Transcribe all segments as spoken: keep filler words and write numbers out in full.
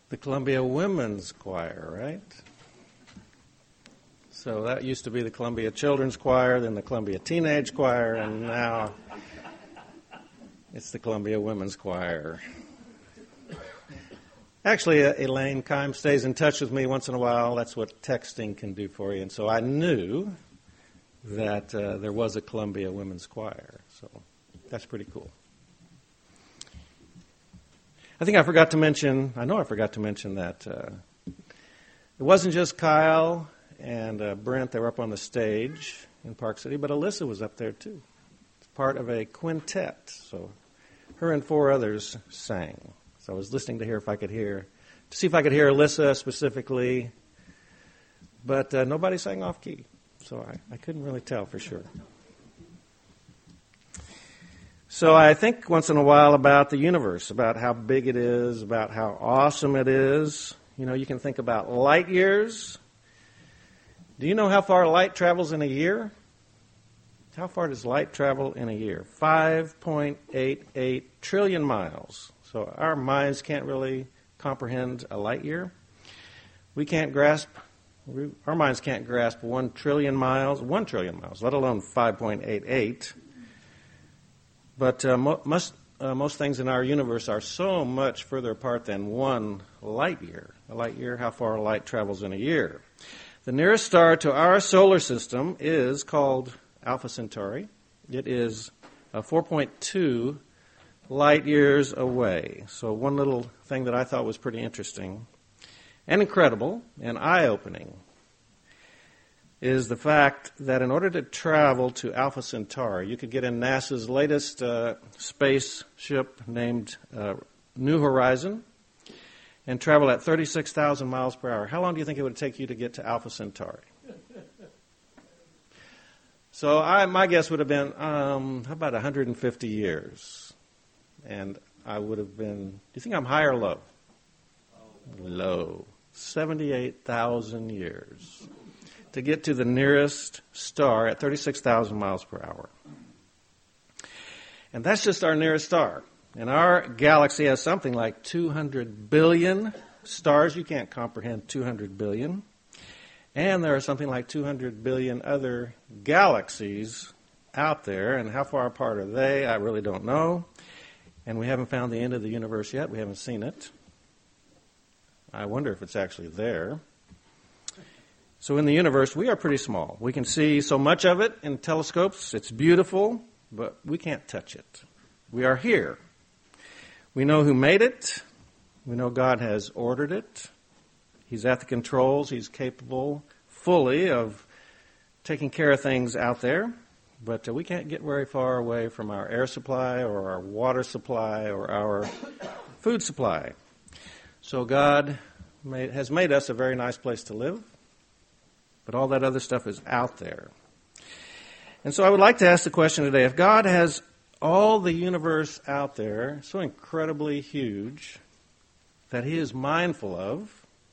The Columbia Women's Choir, right? So that used to be the Columbia Children's Choir, then the Columbia Teenage Choir, and now it's the Columbia Women's Choir. Actually, uh, Elaine Kime stays in touch with me once in a while. That's what texting can do for you. And so I knew that uh, there was a Columbia Women's Choir. So that's pretty cool. I think I forgot to mention, I know I forgot to mention that uh, it wasn't just Kyle and uh, Brent that were up on the stage in Park City, but Alyssa was up there too. It's part of a quintet. So her and four others sang. So I was listening to hear if I could hear, to see if I could hear Alyssa specifically, but uh, nobody sang off key. So I, I couldn't really tell for sure. So I think once in a while about the universe, about how big it is, about how awesome it is. You know, you can think about light years. Do you know how far light travels in a year? How far does light travel in a year? five point eight eight trillion miles. So our minds can't really comprehend a light year. We can't grasp, our minds can't grasp one trillion miles, one trillion miles, let alone five point eight eight. But uh, mo- most, uh, most things in our universe are so much further apart than one light year. A light year, how far light travels in a year. The nearest star to our solar system is called Alpha Centauri. It is uh, four point two light years away. So one little thing that I thought was pretty interesting and incredible and eye-opening is the fact that in order to travel to Alpha Centauri, you could get in NASA's latest uh, spaceship named uh, New Horizon and travel at thirty-six thousand miles per hour. How long do you think it would take you to get to Alpha Centauri? So I, my guess would have been, um, how about one hundred fifty years? And I would have been, do you think I'm high or low? Low. seventy-eight thousand years to get to the nearest star at thirty-six thousand miles per hour. And that's just our nearest star. And our galaxy has something like two hundred billion stars. You can't comprehend two hundred billion. And there are something like two hundred billion other galaxies out there. And how far apart are they? I really don't know. And we haven't found the end of the universe yet. We haven't seen it. I wonder if it's actually there. So in the universe, we are pretty small. We can see so much of it in telescopes. It's beautiful, but we can't touch it. We are here. We know who made it. We know God has ordered it. He's at the controls. He's capable fully of taking care of things out there. But uh, we can't get very far away from our air supply or our water supply or our food supply. So God made, has made us a very nice place to live. But all that other stuff is out there. And so I would like to ask the question today, if God has all the universe out there, so incredibly huge, that He is mindful of,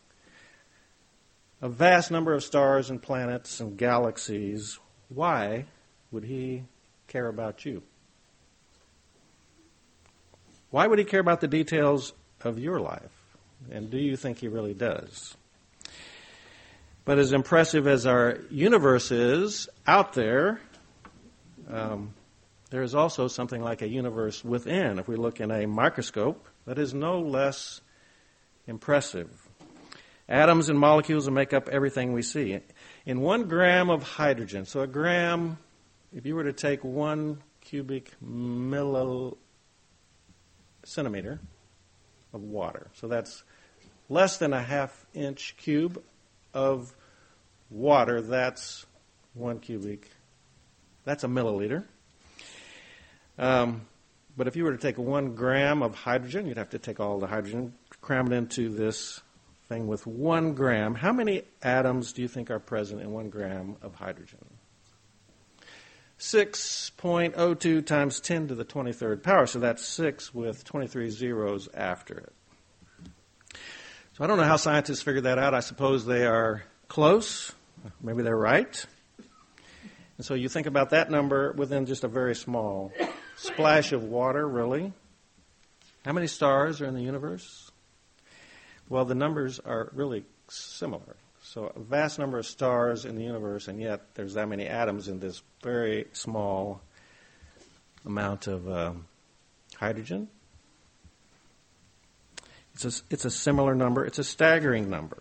a vast number of stars and planets and galaxies, why would He care about you? Why would He care about the details of your life? And do you think He really does? But as impressive as our universe is out there, um, there is also something like a universe within. If we look in a microscope, that is no less impressive. Atoms and molecules that make up everything we see. In one gram of hydrogen, so a gram, if you were to take one cubic millicentimeter of water, so that's less than a half inch cube of water, that's one cubic, that's a milliliter. Um, but if you were to take one gram of hydrogen, you'd have to take all the hydrogen, cram it into this thing with one gram. How many atoms do you think are present in one gram of hydrogen? six point oh two times ten to the twenty-third power, so that's six with twenty-three zeros after it. So I don't know how scientists figured that out. I suppose they are close. Maybe they're right. And so you think about that number within just a very small splash of water, really. How many stars are in the universe? Well, the numbers are really similar. So a vast number of stars in the universe, and yet there's that many atoms in this very small amount of uh, hydrogen. It's a, it's a similar number. It's a staggering number.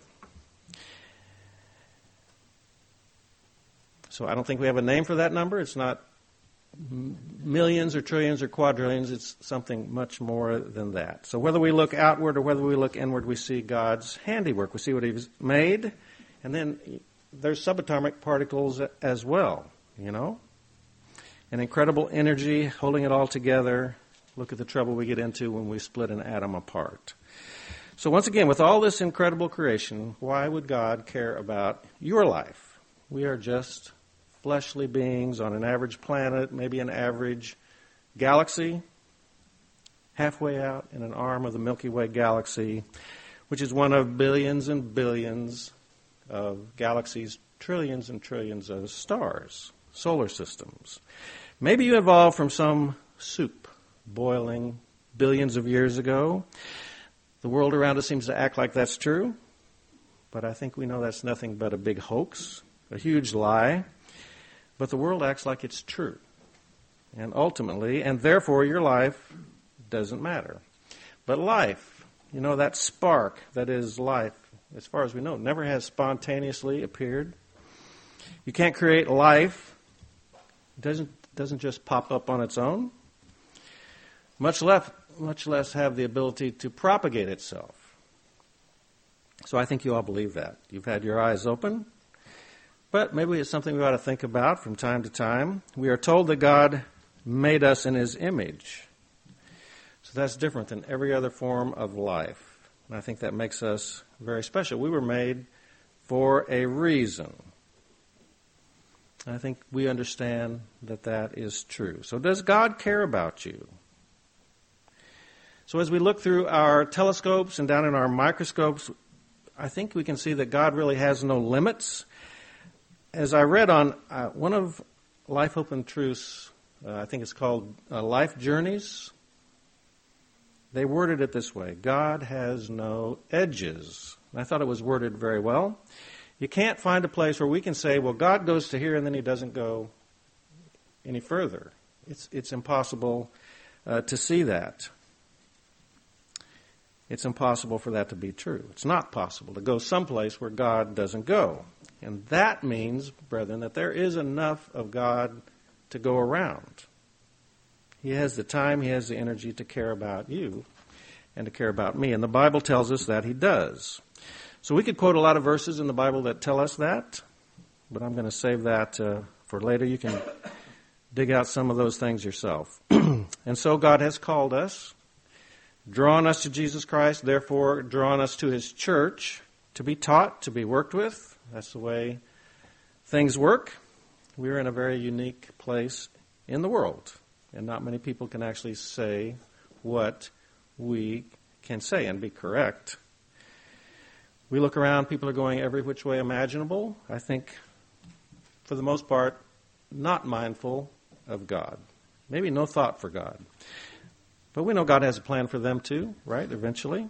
So I don't think we have a name for that number. It's not millions or trillions or quadrillions. It's something much more than that. So whether we look outward or whether we look inward, we see God's handiwork. We see what He's made. And then there's subatomic particles as well, you know. An incredible energy holding it all together. Look at the trouble we get into when we split an atom apart. So once again, with all this incredible creation, why would God care about your life? We are just fleshly beings on an average planet, maybe an average galaxy, halfway out in an arm of the Milky Way galaxy, which is one of billions and billions of galaxies, trillions and trillions of stars, solar systems. Maybe you evolved from some soup boiling billions of years ago. The world around us seems to act like that's true, but I think we know that's nothing but a big hoax, a huge lie. But the world acts like it's true. And ultimately, and therefore your life doesn't matter. But life, you know, that spark that is life, as far as we know, never has spontaneously appeared. You can't create life. It doesn't, doesn't just pop up on its own. Much less, much less have the ability to propagate itself. So I think you all believe that. You've had your eyes open. But maybe it's something we ought to think about from time to time. We are told that God made us in His image. So that's different than every other form of life. And I think that makes us very special. We were made for a reason. I think we understand that that is true. So does God care about you? So as we look through our telescopes and down in our microscopes, I think we can see that God really has no limits. As I read on uh, one of Life, Hope, and Truth's, uh, I think it's called uh, Life Journeys, they worded it this way: God has no edges. And I thought it was worded very well. You can't find a place where we can say, well, God goes to here and then He doesn't go any further. It's, it's impossible uh, to see that. It's impossible for that to be true. It's not possible to go someplace where God doesn't go. And that means, brethren, that there is enough of God to go around. He has the time, He has the energy to care about you and to care about me. And the Bible tells us that He does. So we could quote a lot of verses in the Bible that tell us that, but I'm going to save that uh, for later. You can dig out some of those things yourself. And so God has called us, drawn us to Jesus Christ, therefore drawn us to His church to be taught, to be worked with. That's the way things work. We're in a very unique place in the world, and not many people can actually say what we can say and be correct. We look around, people are going every which way imaginable. I think, for the most part, not mindful of God. Maybe no thought for God. But we know God has a plan for them too, right, eventually.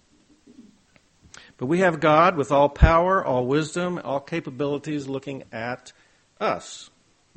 But we have God with all power, all wisdom, all capabilities looking at us.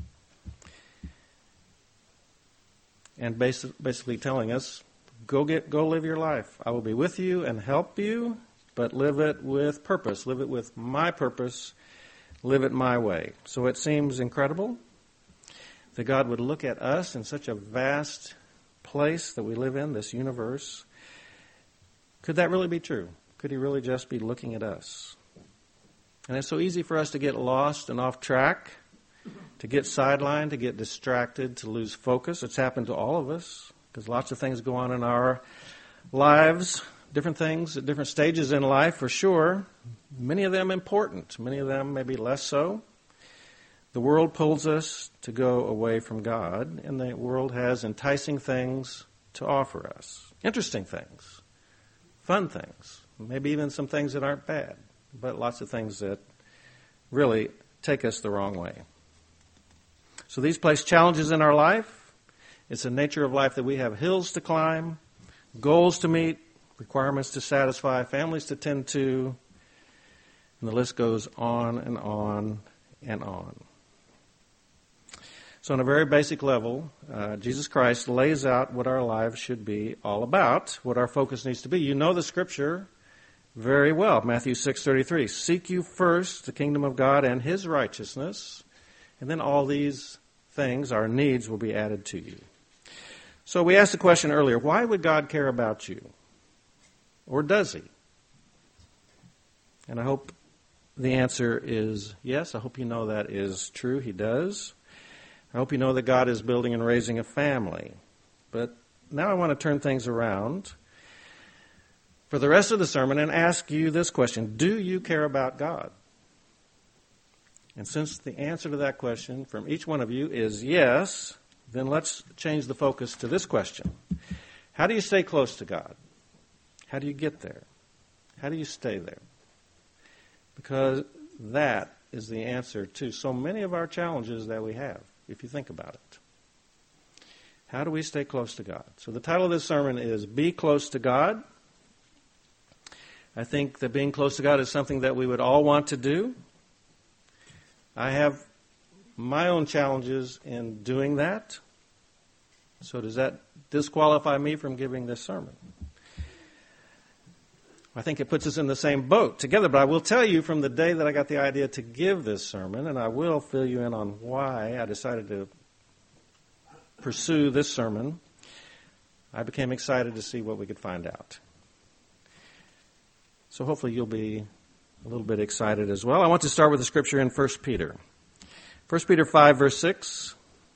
And basically telling us, go get, go live your life. I will be with you and help you, but live it with purpose. Live it with my purpose. Live it my way. So it seems incredible that God would look at us in such a vast place that we live in, this universe. Could that really be true? Could He really just be looking at us? And it's so easy for us to get lost and off track, to get sidelined, to get distracted, to lose focus. It's happened to all of us because lots of things go on in our lives, different things at different stages in life for sure. Many of them important, many of them maybe less so. The world pulls us to go away from God, and the world has enticing things to offer us, interesting things, fun things. Maybe even some things that aren't bad, but lots of things that really take us the wrong way. So these place challenges in our life. It's the nature of life that we have hills to climb, goals to meet, requirements to satisfy, families to tend to, and the list goes on and on and on. So on a very basic level, uh, Jesus Christ lays out what our lives should be all about, what our focus needs to be. You know the Scripture very well. Matthew six thirty-three, seek you first the kingdom of God and His righteousness, and then all these things, our needs, will be added to you. So we asked the question earlier, why would God care about you? Or does He? And I hope the answer is yes. I hope you know that is true. He does. I hope you know that God is building and raising a family. But now I want to turn things around for the rest of the sermon and ask you this question. Do you care about God? And since the answer to that question from each one of you is yes, then let's change the focus to this question. How do you stay close to God? How do you get there? How do you stay there? Because that is the answer to so many of our challenges that we have, if you think about it. How do we stay close to God? So the title of this sermon is Be Close to God. I think that being close to God is something that we would all want to do. I have my own challenges in doing that. So does that disqualify me from giving this sermon? I think it puts us in the same boat together, but I will tell you from the day that I got the idea to give this sermon, and I will fill you in on why I decided to pursue this sermon, I became excited to see what we could find out. So hopefully you'll be a little bit excited as well. I want to start with the scripture in First Peter. First Peter five, verse six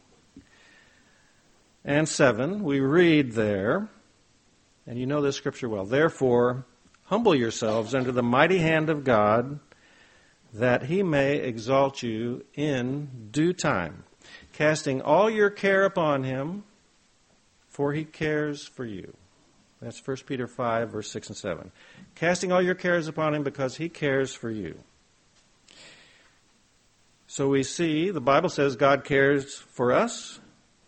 and seven. We read there, and you know this scripture well. Therefore, humble yourselves under the mighty hand of God, that He may exalt you in due time, casting all your care upon Him, for He cares for you. That's First Peter five, verse six and seven. Casting all your cares upon Him because He cares for you. So we see, the Bible says God cares for us.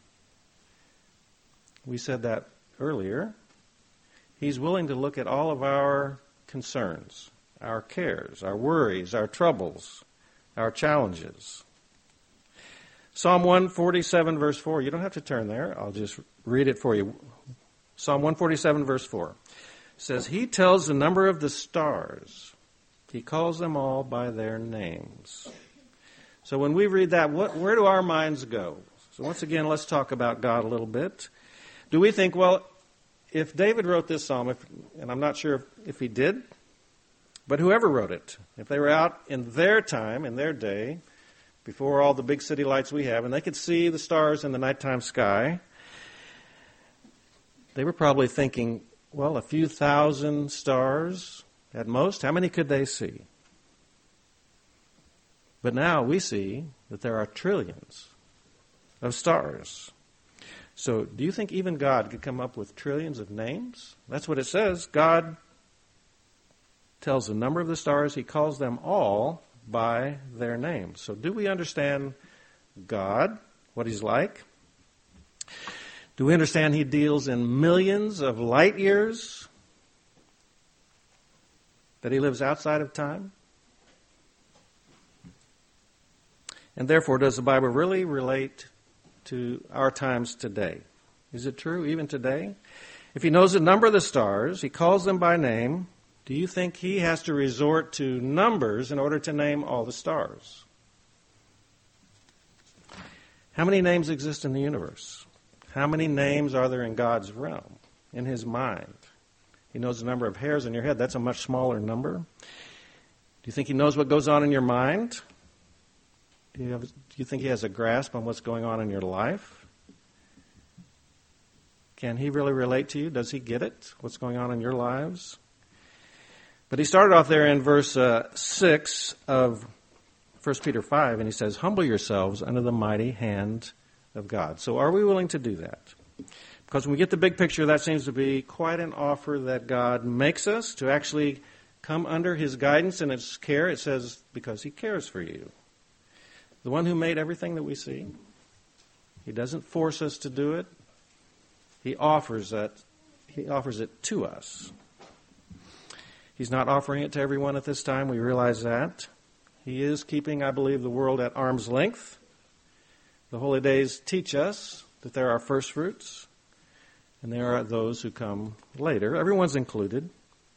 We said that earlier. He's willing to look at all of our concerns, our cares, our worries, our troubles, our challenges. Psalm one forty-seven, verse four. You don't have to turn there. I'll just read it for you. Psalm one forty-seven, verse four says, He tells the number of the stars. He calls them all by their names. So when we read that, what, where do our minds go? So once again, let's talk about God a little bit. Do we think, well, if David wrote this psalm, if, and I'm not sure if, if he did, but whoever wrote it, if they were out in their time, in their day, before all the big city lights we have, and they could see the stars in the nighttime sky, they were probably thinking, well, a few thousand stars at most. How many could they see? But now we see that there are trillions of stars. So do you think even God could come up with trillions of names? That's what it says. God tells the number of the stars. He calls them all by their names. So do we understand God, what He's like? Do we understand He deals in millions of light years? That He lives outside of time? And therefore, does the Bible really relate to our times today? Is it true even today? If He knows the number of the stars, He calls them by name, do you think He has to resort to numbers in order to name all the stars? How many names exist in the universe? How many names are there in God's realm, in His mind? He knows the number of hairs in your head. That's a much smaller number. Do you think He knows what goes on in your mind? Do you, have, do you think He has a grasp on what's going on in your life? Can He really relate to you? Does He get it? What's going on in your lives? But he started off there in verse uh, six of First Peter five, and he says, humble yourselves under the mighty hand of God. So are we willing to do that? Because when we get the big picture, that seems to be quite an offer that God makes us to actually come under His guidance and His care. It says, because He cares for you. The one who made everything that we see. He doesn't force us to do it. He offers that. He offers it to us. He's not offering it to everyone at this time. We realize that. He is keeping, I believe, the world at arm's length. The holy days teach us that there are first fruits, and there are those who come later. Everyone's included.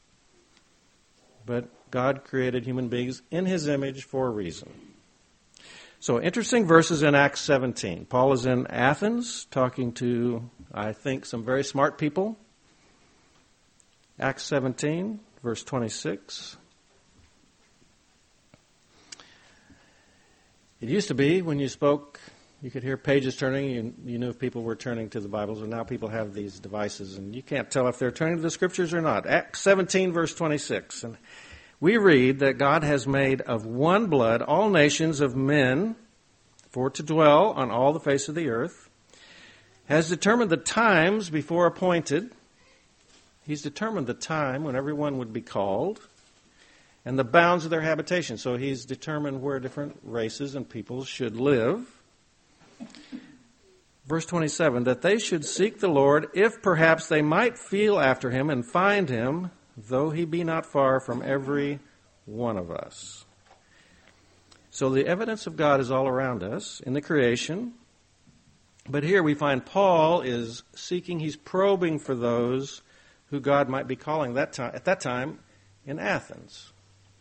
But God created human beings in His image for a reason. So, interesting verses in Acts seventeen. Paul is in Athens talking to, I think, some very smart people. Acts seventeen, verse twenty-six. It used to be when you spoke, you could hear pages turning. You, you knew if people were turning to the Bibles, and now people have these devices, and you can't tell if they're turning to the Scriptures or not. Acts seventeen, verse twenty-six. And we read that God has made of one blood all nations of men for to dwell on all the face of the earth, has determined the times before appointed. He's determined the time when everyone would be called and the bounds of their habitation. So he's determined where different races and peoples should live. Verse twenty-seven, that they should seek the Lord, if perhaps they might feel after Him and find Him, though He be not far from every one of us. So the evidence of God is all around us in the creation. But here we find Paul is seeking, he's probing for those who God might be calling that time, at that time in Athens.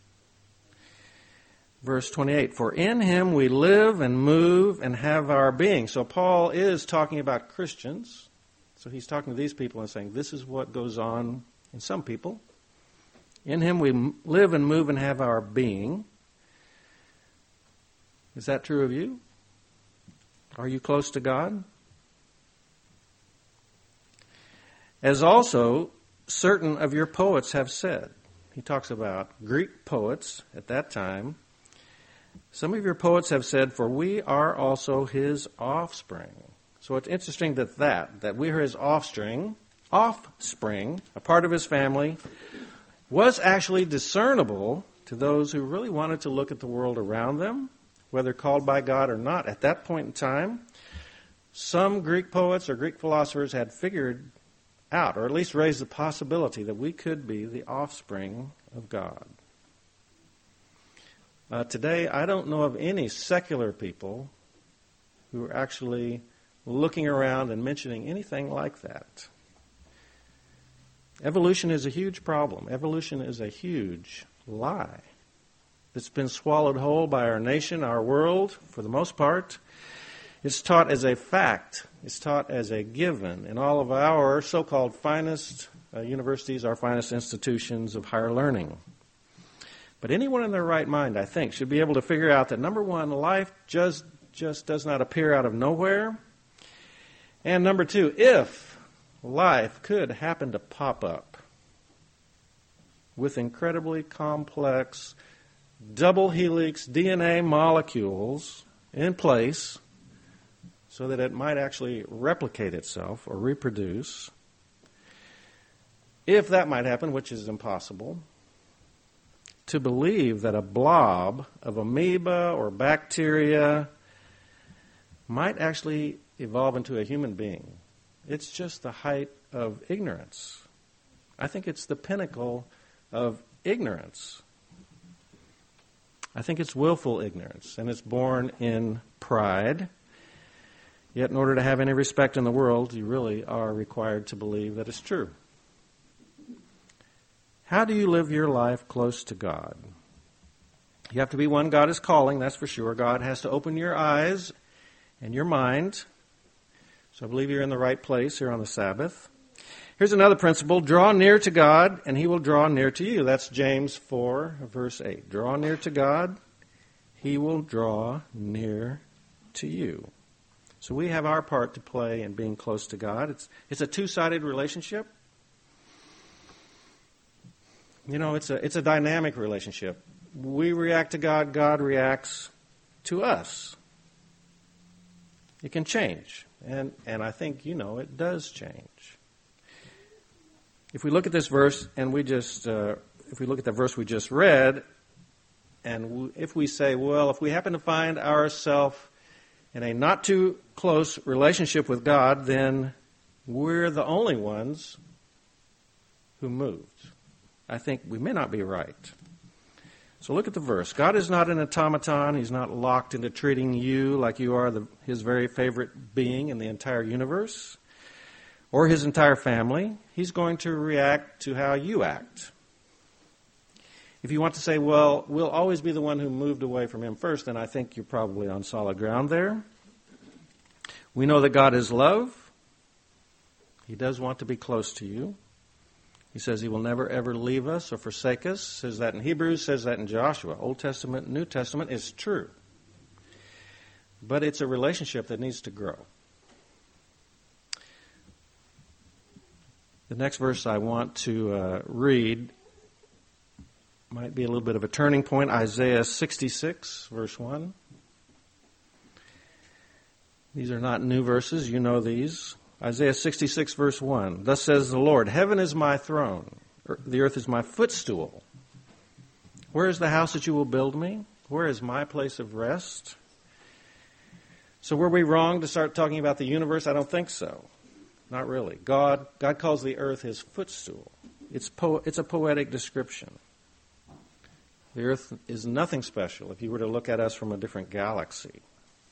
Verse twenty-eight, for in Him we live and move and have our being. So Paul is talking about Christians. So he's talking to these people and saying, this is what goes on in some people. In Him we live and move and have our being. Is that true of you? Are you close to God? As also certain of your poets have said. He talks about Greek poets at that time. Some of your poets have said, for we are also His offspring. So it's interesting that that, that we are His offspring, offspring, a part of His family, was actually discernible to those who really wanted to look at the world around them, whether called by God or not at that point in time. Some Greek poets or Greek philosophers had figured out, or at least raised the possibility, that we could be the offspring of God. Uh, today, I don't know of any secular people who are actually looking around and mentioning anything like that. Evolution is a huge problem. Evolution is a huge lie that's been swallowed whole by our nation, our world, for the most part. It's taught as a fact. It's taught as a given in all of our so-called finest uh, universities, our finest institutions of higher learning. But anyone in their right mind, I think, should be able to figure out that, number one, life just, just does not appear out of nowhere. And number two, if life could happen to pop up with incredibly complex double helix D N A molecules in place so that it might actually replicate itself or reproduce, if that might happen, which is impossible, to believe that a blob of amoeba or bacteria might actually evolve into a human being, it's just the height of ignorance. I think it's the pinnacle of ignorance. I think it's willful ignorance, and it's born in pride. Yet in order to have any respect in the world, you really are required to believe that it's true. How do you live your life close to God? You have to be one God is calling, that's for sure. God has to open your eyes and your mind. So I believe you're in the right place here on the Sabbath. Here's another principle. Draw near to God, and He will draw near to you. That's James four, verse eight. Draw near to God, He will draw near to you. So we have our part to play in being close to God. It's, it's a two-sided relationship. You know, it's a, it's a dynamic relationship. We react to God, God reacts to us. It can change. And, and I think, you know, it does change. If we look at this verse and we just, uh, if we look at the verse we just read, and w- if we say, well, if we happen to find ourselves in a not too close relationship with God, then we're the only ones who moved. I think we may not be right. So look at the verse. God is not an automaton. He's not locked into treating you like you are the, his very favorite being in the entire universe or his entire family. He's going to react to how you act. If you want to say, well, we'll always be the one who moved away from him first, then I think you're probably on solid ground there. We know that God is love. He does want to be close to you. He says he will never, ever leave us or forsake us. Says that in Hebrews, says that in Joshua. Old Testament, New Testament is true. But it's a relationship that needs to grow. The next verse I want to uh, read might be a little bit of a turning point. Isaiah sixty-six, verse one. These are not new verses. You know these. Isaiah sixty-six, verse one. Thus says the Lord, heaven is my throne. The earth is my footstool. Where is the house that you will build me? Where is my place of rest? So were we wrong to start talking about the universe? I don't think so. Not really. God, God calls the earth his footstool. It's po- it's a poetic description. The earth is nothing special if you were to look at us from a different galaxy.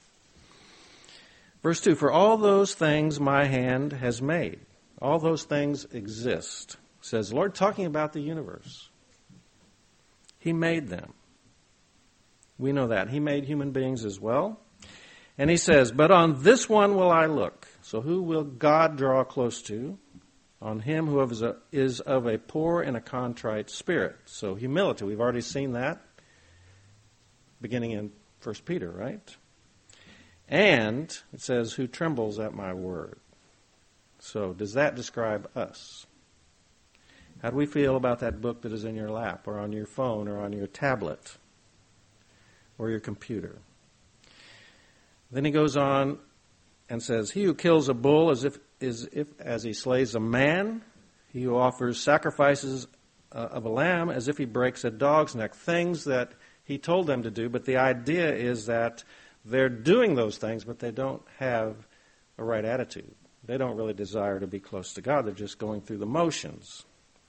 Verse two, for all those things my hand has made. All those things exist. Says the Lord, talking about the universe. He made them. We know that. He made human beings as well. And he says, but on this one will I look. So who will God draw close to? On him who is, a, is of a poor and a contrite spirit. So humility, we've already seen that beginning in First Peter, right? And it says, who trembles at my word. So does that describe us? How do we feel about that book that is in your lap or on your phone or on your tablet or your computer? Then he goes on and says, he who kills a bull as if is if as he slays a man, he who offers sacrifices uh, of a lamb as if he breaks a dog's neck. Things that he told them to do, but the idea is that they're doing those things, but they don't have a right attitude. They don't really desire to be close to God. They're just going through the motions.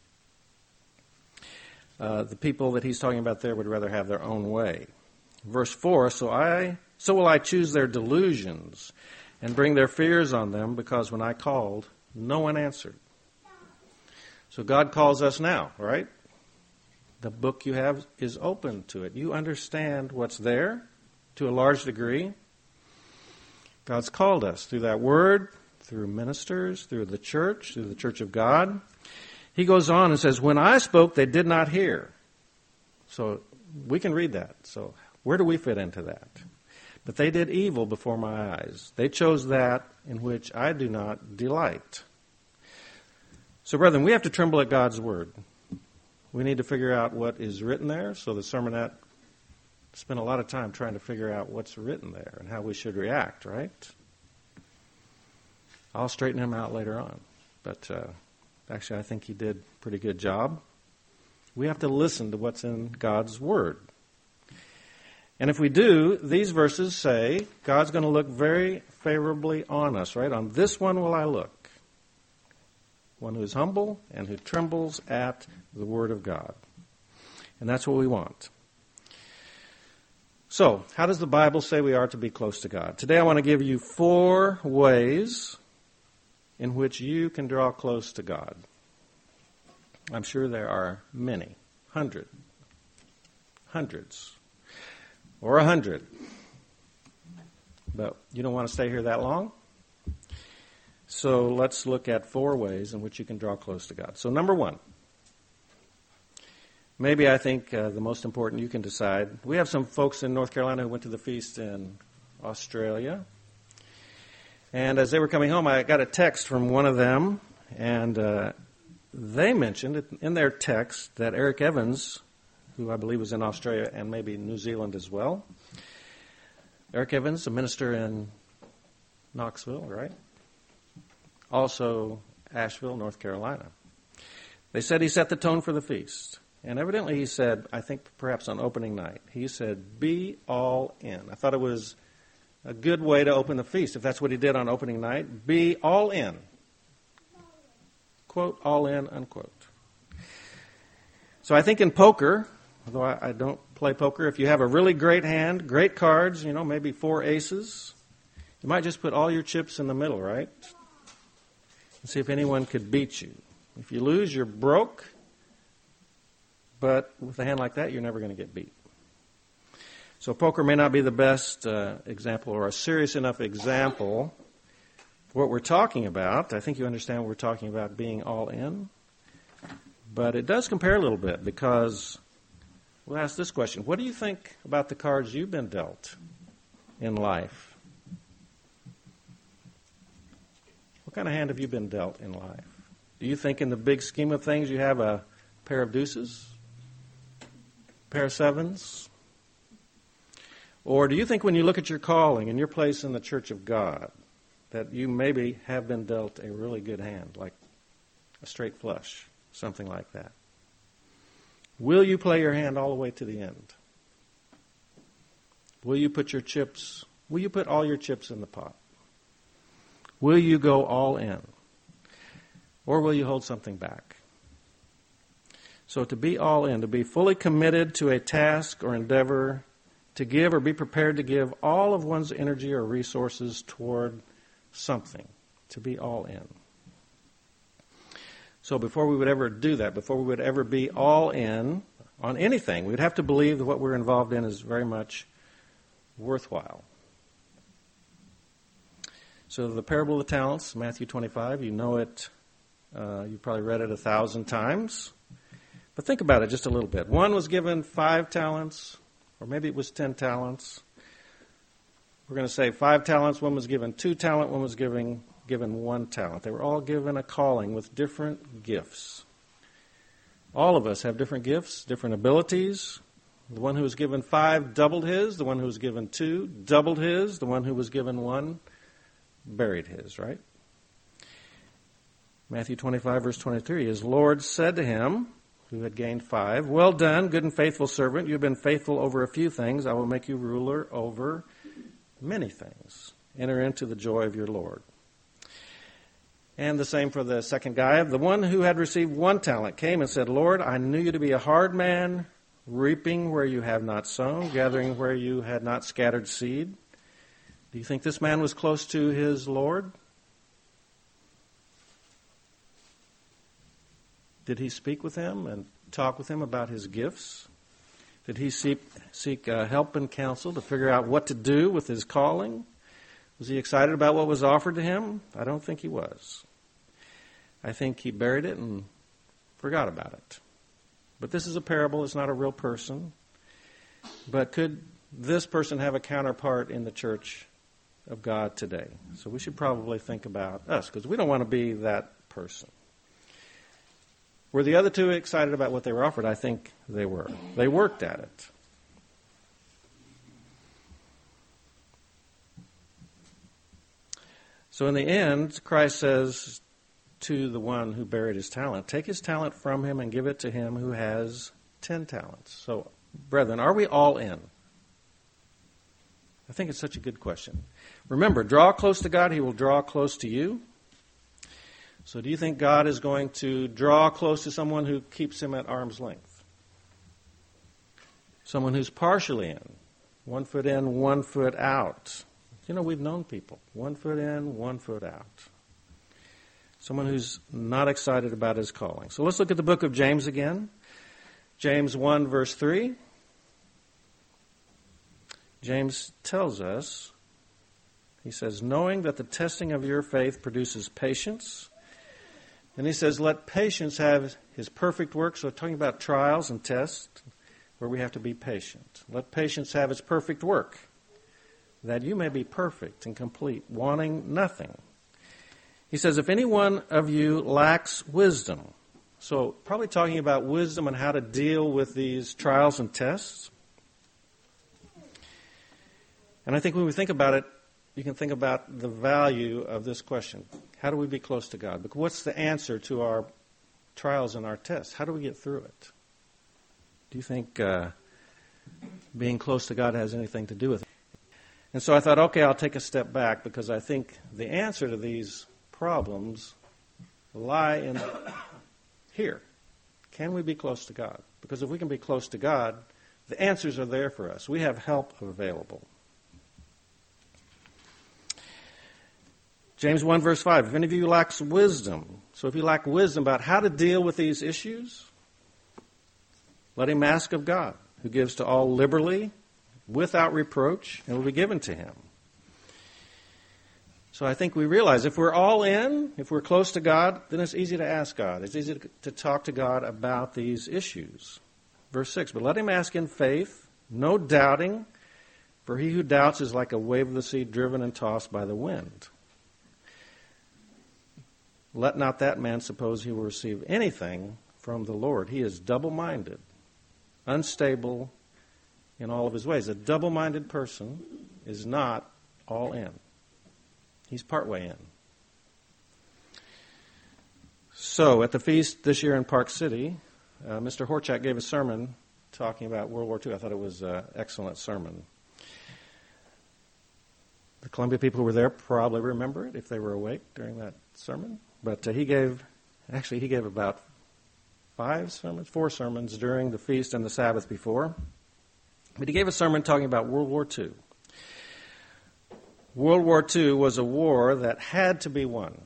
Uh, the people that he's talking about there would rather have their own way. Verse four, so I, so will I choose their delusions and bring their fears on them, because when I called, no one answered. So God calls us now, right? The book you have is open to it. You understand what's there to a large degree. God's called us through that word, through ministers, through the church, through the church of God. He goes on and says, when I spoke, they did not hear. So we can read that. So where do we fit into that? But they did evil before my eyes. They chose that in which I do not delight. So, brethren, we have to tremble at God's word. We need to figure out what is written there. So the sermonette spent a lot of time trying to figure out what's written there and how we should react, right? I'll straighten him out later on. But uh, actually, I think he did a pretty good job. We have to listen to what's in God's word. And if we do, these verses say God's going to look very favorably on us, right? On this one will I look. One who is humble and who trembles at the word of God. And that's what we want. So, how does the Bible say we are to be close to God? Today I want to give you four ways in which you can draw close to God. I'm sure there are many, hundred, hundreds. Or a hundred. But you don't want to stay here that long. So let's look at four ways in which you can draw close to God. So number one. Maybe I think uh, the most important, you can decide. We have some folks in North Carolina who went to the feast in Australia. And as they were coming home, I got a text from one of them. And uh, they mentioned in their text that Eric Evans, who I believe was in Australia and maybe New Zealand as well. Eric Evans, a minister in Knoxville, right? Also Asheville, North Carolina. They said he set the tone for the feast. And evidently he said, I think perhaps on opening night, he said, be all in. I thought it was a good way to open the feast, if that's what he did on opening night. Be all in. Quote, all in, unquote. So I think in poker, although I, I don't play poker, if you have a really great hand, great cards, you know, maybe four aces, you might just put all your chips in the middle, right? And see if anyone could beat you. If you lose, you're broke. But with a hand like that, you're never going to get beat. So poker may not be the best uh, example or a serious enough example for what we're talking about. I think you understand we're talking about being all in. But it does compare a little bit because we'll ask this question. What do you think about the cards you've been dealt in life? What kind of hand have you been dealt in life? Do you think in the big scheme of things you have a pair of deuces? A pair of sevens? Or do you think when you look at your calling and your place in the church of God that you maybe have been dealt a really good hand, like a straight flush, something like that? Will you play your hand all the way to the end? Will you put your chips, will you put all your chips in the pot? Will you go all in? Or will you hold something back? So to be all in, to be fully committed to a task or endeavor, to give or be prepared to give all of one's energy or resources toward something, to be all in. So before we would ever do that, before we would ever be all in on anything, we would have to believe that what we're involved in is very much worthwhile. So the parable of the talents, Matthew twenty-five, you know it, uh, you probably read it a thousand times. But think about it just a little bit. One was given five talents, or maybe it was ten talents. We're going to say five talents, one was given two talents, one was given, given one talent. They were all given a calling with different gifts. All of us have different gifts, different abilities. The one who was given five doubled his. The one who was given two doubled his. The one who was given one buried his, right? Matthew twenty-five, verse twenty-three, his Lord said to him, who had gained five, well done, good and faithful servant. You have been faithful over a few things. I will make you ruler over many things. Enter into the joy of your Lord. And the same for the second guy. The one who had received one talent came and said, Lord, I knew you to be a hard man, reaping where you have not sown, gathering where you had not scattered seed. Do you think this man was close to his Lord? Did he speak with him and talk with him about his gifts? Did he seek, seek uh, help and counsel to figure out what to do with his calling? Was he excited about what was offered to him? I don't think he was. I think he buried it and forgot about it. But this is a parable. It's not a real person. But could this person have a counterpart in the church of God today? So we should probably think about us, because we don't want to be that person. Were the other two excited about what they were offered? I think they were. They worked at it. So in the end, Christ says to the one who buried his talent, take his talent from him and give it to him who has ten talents. So, brethren, are we all in? I think it's such a good question. Remember, draw close to God, he will draw close to you. So do you think God is going to draw close to someone who keeps him at arm's length? Someone who's partially in, one foot in, one foot out. You know, we've known people, one foot in, one foot out. Someone who's not excited about his calling. So let's look at the book of James again. James one, verse three. James tells us, he says, knowing that the testing of your faith produces patience. And he says, let patience have his perfect work. So talking about trials and tests where we have to be patient. Let patience have its perfect work, that you may be perfect and complete, wanting nothing. He says, if any one of you lacks wisdom, so probably talking about wisdom and how to deal with these trials and tests. And I think when we think about it, you can think about the value of this question. How do we be close to God? Because what's the answer to our trials and our tests? How do we get through it? Do you think uh, being close to God has anything to do with it? And so I thought, okay, I'll take a step back, because I think the answer to these problems lie in here. can we be close to God? Because if we can be close to God, the answers are there for us. We have help available. James one, verse five, if any of you lacks wisdom, so if you lack wisdom about how to deal with these issues, let him ask of God, who gives to all liberally, without reproach, and will be given to him. So I think we realize if we're all in, if we're close to God, then it's easy to ask God. It's easy to, to talk to God about these issues. Verse six, but let him ask in faith, no doubting, for he who doubts is like a wave of the sea driven and tossed by the wind. Let not that man suppose he will receive anything from the Lord. He is double-minded, unstable in all of his ways. A double-minded person is not all in. He's partway in. So, at the feast this year in Park City, uh, Mister Horchak gave a sermon talking about World War Two. I thought it was an excellent sermon. The Columbia people who were there probably remember it if they were awake during that sermon. But uh, he gave, actually he gave about five sermons, four sermons during the feast and the Sabbath before. But he gave a sermon talking about World War Two. World War Two was a war that had to be won.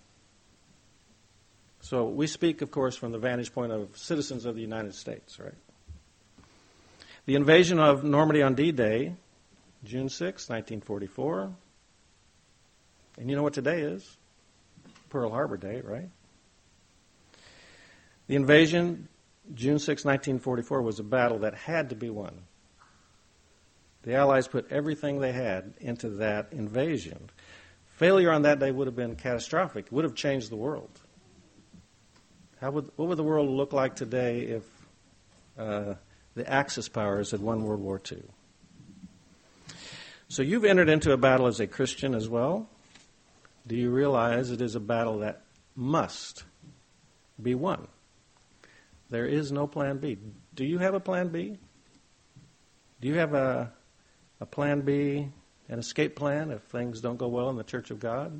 So we speak, of course, from the vantage point of citizens of the United States, right? The invasion of Normandy on D-Day, June sixth, nineteen forty-four. And you know what today is? Pearl Harbor Day, right? The invasion, June sixth, nineteen forty-four, was a battle that had to be won. The Allies put everything they had into that invasion. Failure on that day would have been catastrophic. It would have changed the world. How would, what would the world look like today if uh, the Axis powers had won World War Two? So you've entered into a battle as a Christian as well. Do you realize it is a battle that must be won? There is no plan B. Do you have a plan B? Do you have a, a plan B, an escape plan if things don't go well in the Church of God?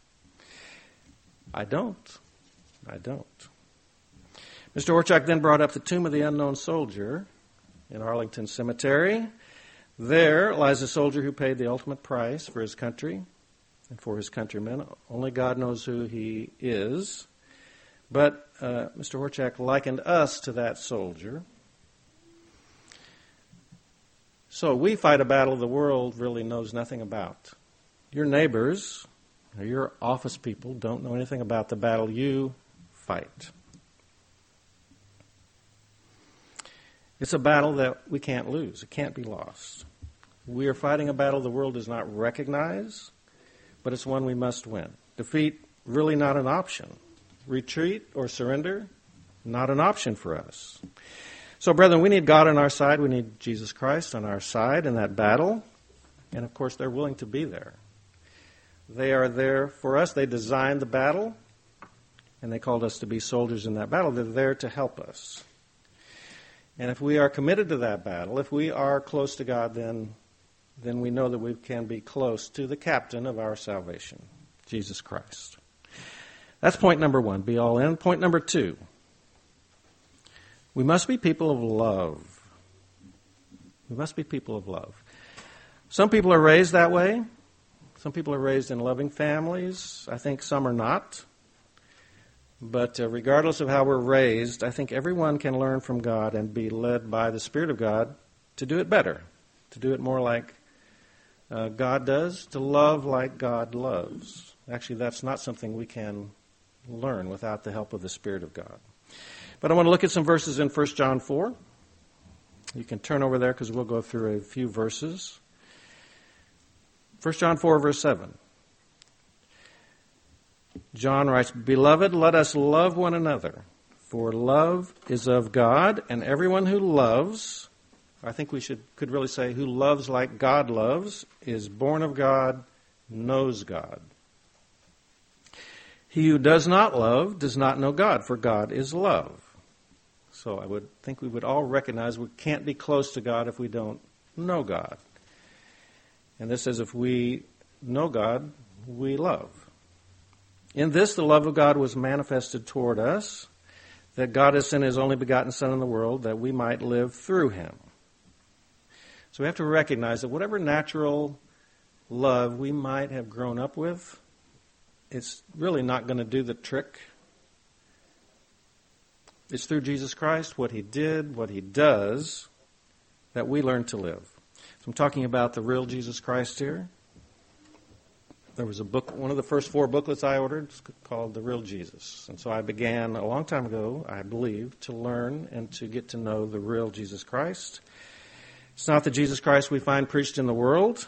I don't. I don't. Mister Orchak then brought up the tomb of the unknown soldier in Arlington Cemetery. There lies a soldier who paid the ultimate price for his country and for his countrymen. Only God knows who he is. But uh, Mister Horchak likened us to that soldier. So we fight a battle the world really knows nothing about. Your neighbors, or your office people, don't know anything about the battle you fight. It's a battle that we can't lose. It can't be lost. We are fighting a battle the world does not recognize, but it's one we must win. Defeat, really not an option. Retreat or surrender, not an option for us. So, brethren, we need God on our side. We need Jesus Christ on our side in that battle. And, of course, they're willing to be there. They are there for us. They designed the battle, and they called us to be soldiers in that battle. They're there to help us. And if we are committed to that battle, if we are close to God, then, then we know that we can be close to the captain of our salvation, Jesus Christ. That's point number one, be all in. Point number two, we must be people of love. We must be people of love. Some people are raised that way. Some people are raised in loving families. I think some are not. But uh, regardless of how we're raised, I think everyone can learn from God and be led by the Spirit of God to do it better, to do it more like uh, God does, to love like God loves. Actually, that's not something we can learn without the help of the Spirit of God. But I want to look at some verses in First John four. You can turn over there because we'll go through a few verses. First John four, verse seven. John writes, Beloved, let us love one another, for love is of God, and everyone who loves, I think we should could really say who loves like God loves, is born of God, knows God. He who does not love does not know God, for God is love. So I would think we would all recognize we can't be close to God if we don't know God. And this says if we know God, we love. In this, the love of God was manifested toward us, that God has sent his only begotten Son in the world that we might live through him. So we have to recognize that whatever natural love we might have grown up with, it's really not going to do the trick. It's through Jesus Christ, what he did, what he does, that we learn to live. So I'm talking about the real Jesus Christ here. There was a book, one of the first four booklets I ordered called The Real Jesus. And so I began a long time ago, I believe, to learn and to get to know the real Jesus Christ. It's not the Jesus Christ we find preached in the world.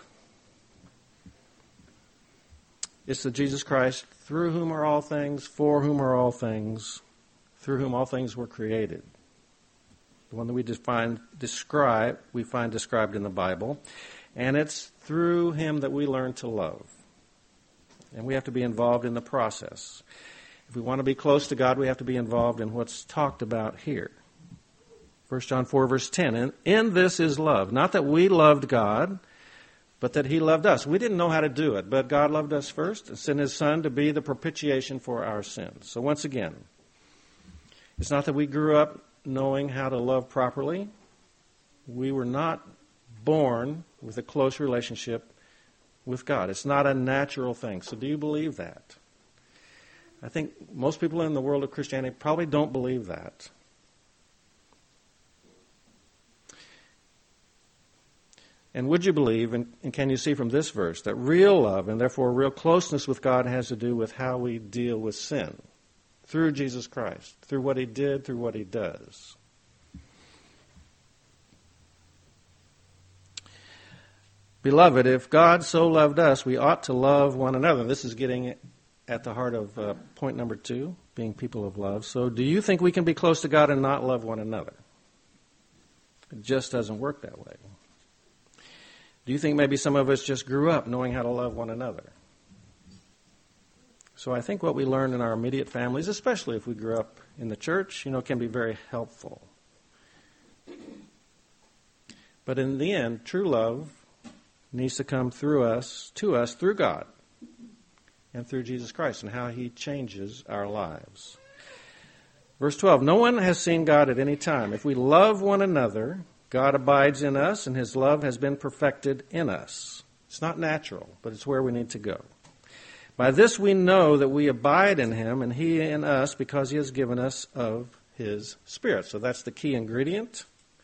It's the Jesus Christ through whom are all things, for whom are all things, through whom all things were created. The one that we define, describe, we find described in the Bible. And it's through him that we learn to love. And we have to be involved in the process. If we want to be close to God, we have to be involved in what's talked about here. First John four, verse ten, and in this is love. Not that we loved God, but that he loved us. We didn't know how to do it, but God loved us first and sent his Son to be the propitiation for our sins. So once again, it's not that we grew up knowing how to love properly. We were not born with a close relationship with God. It's not a natural thing. So do you believe that? I think most people in the world of Christianity probably don't believe that. And would you believe, and, and can you see from this verse, that real love and therefore real closeness with God has to do with how we deal with sin through Jesus Christ, through what he did, through what he does? Beloved, if God so loved us, we ought to love one another. This is getting at the heart of uh, point number two, being people of love. So do you think we can be close to God and not love one another? It just doesn't work that way. Do you think maybe some of us just grew up knowing how to love one another? So I think what we learn in our immediate families, especially if we grew up in the church, you know, can be very helpful. But in the end, true love needs to come through us, to us, through God and through Jesus Christ and how he changes our lives. Verse twelve, no one has seen God at any time. If we love one another, God abides in us and his love has been perfected in us. It's not natural, but it's where we need to go. By this we know that we abide in him and he in us because he has given us of his Spirit. So that's the key ingredient.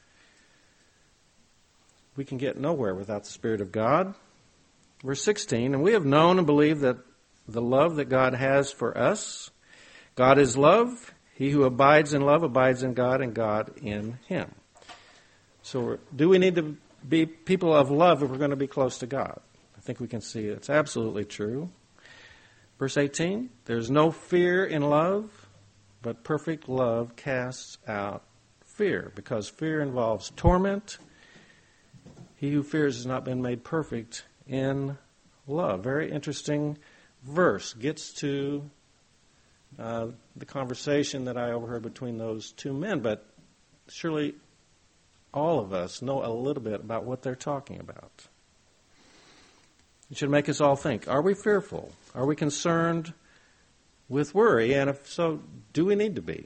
We can get nowhere without the Spirit of God. Verse sixteen, and we have known and believed that the love that God has for us, God is love. He who abides in love abides in God and God in him. So do we need to be people of love if we're going to be close to God? I think we can see it's absolutely true. Verse eighteen, there's no fear in love, but perfect love casts out fear, because fear involves torment. He who fears has not been made perfect in love. Very interesting verse. Gets to uh, the conversation that I overheard between those two men, but surely all of us know a little bit about what they're talking about. It should make us all think, are we fearful? Are we concerned with worry? And if so, do we need to be?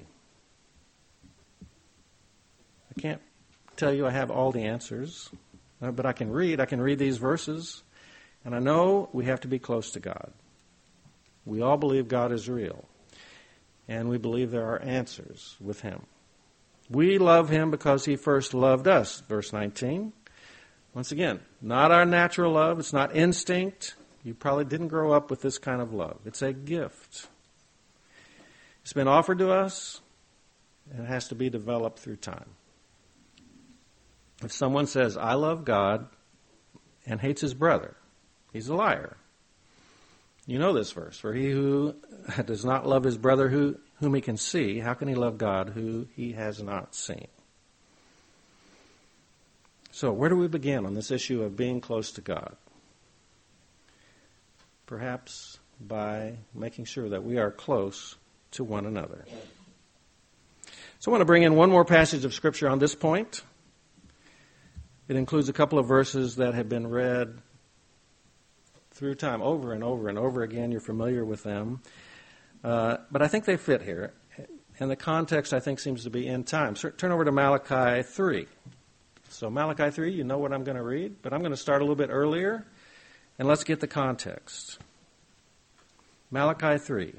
I can't tell you I have all the answers. Uh, but I can read, I can read these verses, and I know we have to be close to God. We all believe God is real, and we believe there are answers with him. We love him because he first loved us, verse nineteen. Once again, not our natural love, it's not instinct. You probably didn't grow up with this kind of love. It's a gift. It's been offered to us, and it has to be developed through time. If someone says, I love God, and hates his brother, he's a liar. You know this verse. For he who does not love his brother who, whom he can see, how can he love God who he has not seen? So where do we begin on this issue of being close to God? Perhaps by making sure that we are close to one another. So I want to bring in one more passage of Scripture on this point. It includes a couple of verses that have been read through time over and over and over again. You're familiar with them. Uh, but I think they fit here. And the context, I think, seems to be end time. So turn over to Malachi three. So Malachi three, you know what I'm going to read, but I'm going to start a little bit earlier, and let's get the context. Malachi three.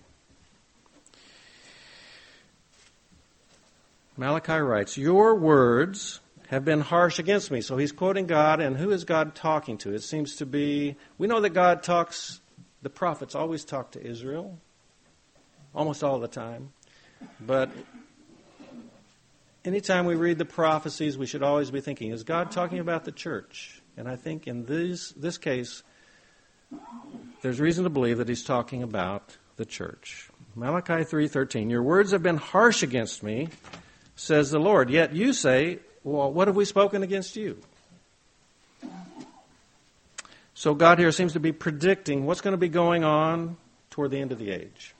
Malachi writes, "Your words have been harsh against me." So he's quoting God, and who is God talking to? It seems to be, we know that God talks, the prophets always talk to Israel, almost all the time. But anytime we read the prophecies, we should always be thinking, is God talking about the church? And I think in this, this case, there's reason to believe that he's talking about the church. Malachi three thirteen, "Your words have been harsh against me, says the Lord. Yet you say, well, what have we spoken against you?" So God here seems to be predicting what's going to be going on toward the end of the age.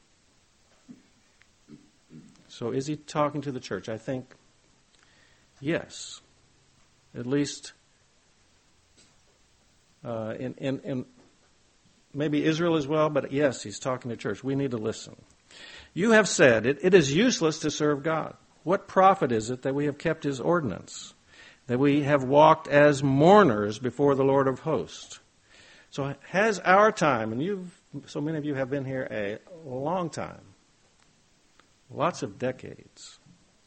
So is he talking to the church? I think yes. At least uh, in, in, in maybe Israel as well, but yes, he's talking to church. We need to listen. "You have said, it, it is useless to serve God. What profit is it that we have kept his ordinance, that we have walked as mourners before the Lord of hosts?" So has our time, and you've, so many of you have been here a long time, lots of decades.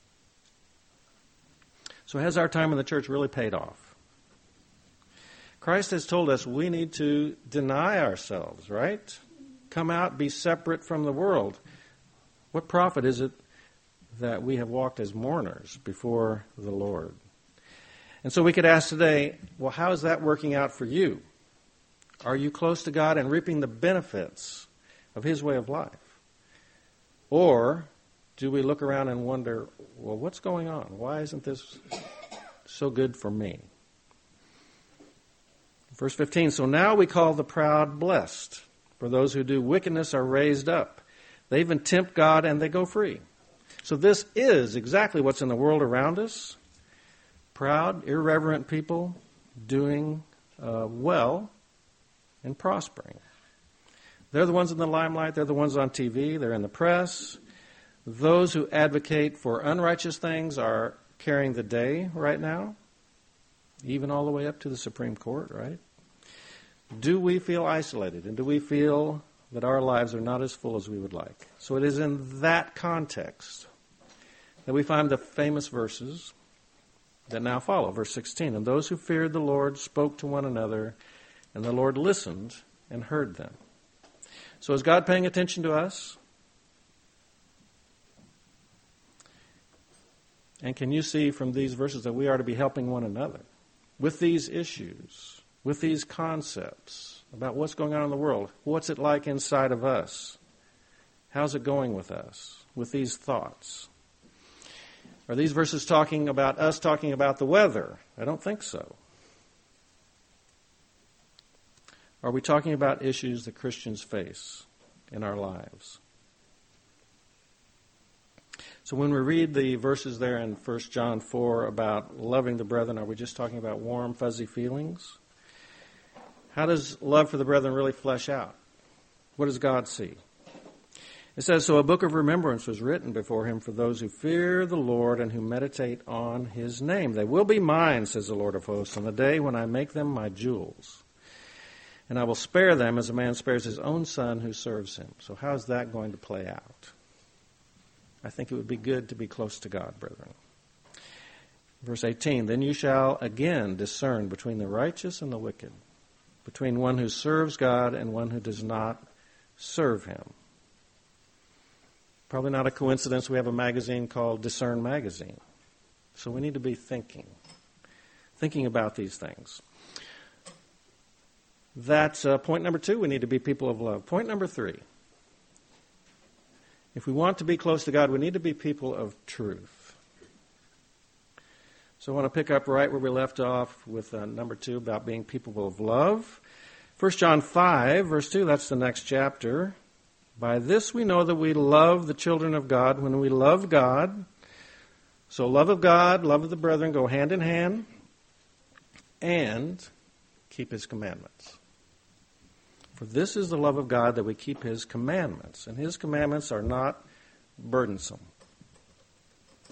So has our time in the church really paid off? Christ has told us we need to deny ourselves, right? Come out, be separate from the world. What profit is it that we have walked as mourners before the Lord? And so we could ask today, well, how is that working out for you? Are you close to God and reaping the benefits of his way of life? Or do we look around and wonder, well, what's going on? Why isn't this so good for me? Verse fifteen, "So now we call the proud blessed, for those who do wickedness are raised up. They even tempt God and they go free." So this is exactly what's in the world around us. Proud, irreverent people doing uh, well and prospering. They're the ones in the limelight. They're the ones on T V. They're in the press. Those who advocate for unrighteous things are carrying the day right now, even all the way up to the Supreme Court, right? Do we feel isolated? And do we feel that our lives are not as full as we would like? So it is in that context that we find the famous verses that now follow. Verse sixteen, "And those who feared the Lord spoke to one another, and the Lord listened and heard them." So is God paying attention to us? And can you see from these verses that we are to be helping one another with these issues, with these concepts about what's going on in the world? What's it like inside of us? How's it going with us, with these thoughts? Are these verses talking about us talking about the weather? I don't think so. Are we talking about issues that Christians face in our lives? So when we read the verses there in First John four about loving the brethren, are we just talking about warm, fuzzy feelings? How does love for the brethren really flesh out? What does God see? It says, "So a book of remembrance was written before him for those who fear the Lord and who meditate on his name. They will be mine, says the Lord of hosts, on the day when I make them my jewels. And I will spare them as a man spares his own son who serves him." So how is that going to play out? I think it would be good to be close to God, brethren. Verse eighteen, "Then you shall again discern between the righteous and the wicked, between one who serves God and one who does not serve him." Probably not a coincidence we have a magazine called Discern Magazine. So we need to be thinking, thinking about these things. That's uh, point number two. We need to be people of love. Point number three. If we want to be close to God, we need to be people of truth. So I want to pick up right where we left off with uh, number two about being people of love. First John five, verse two, that's the next chapter. "By this we know that we love the children of God when we love God." So love of God, love of the brethren go hand in hand, and keep his commandments. For this is the love of God, that we keep his commandments. And his commandments are not burdensome.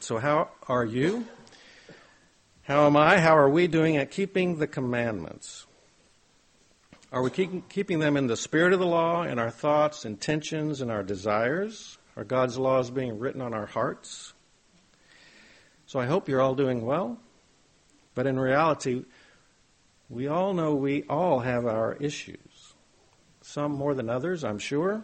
So how are you? How am I? How are we doing at keeping the commandments? Are we keep, keeping them in the spirit of the law, in our thoughts, intentions, and our desires? Are God's laws being written on our hearts? So I hope you're all doing well. But in reality, we all know we all have our issues. Some more than others, I'm sure.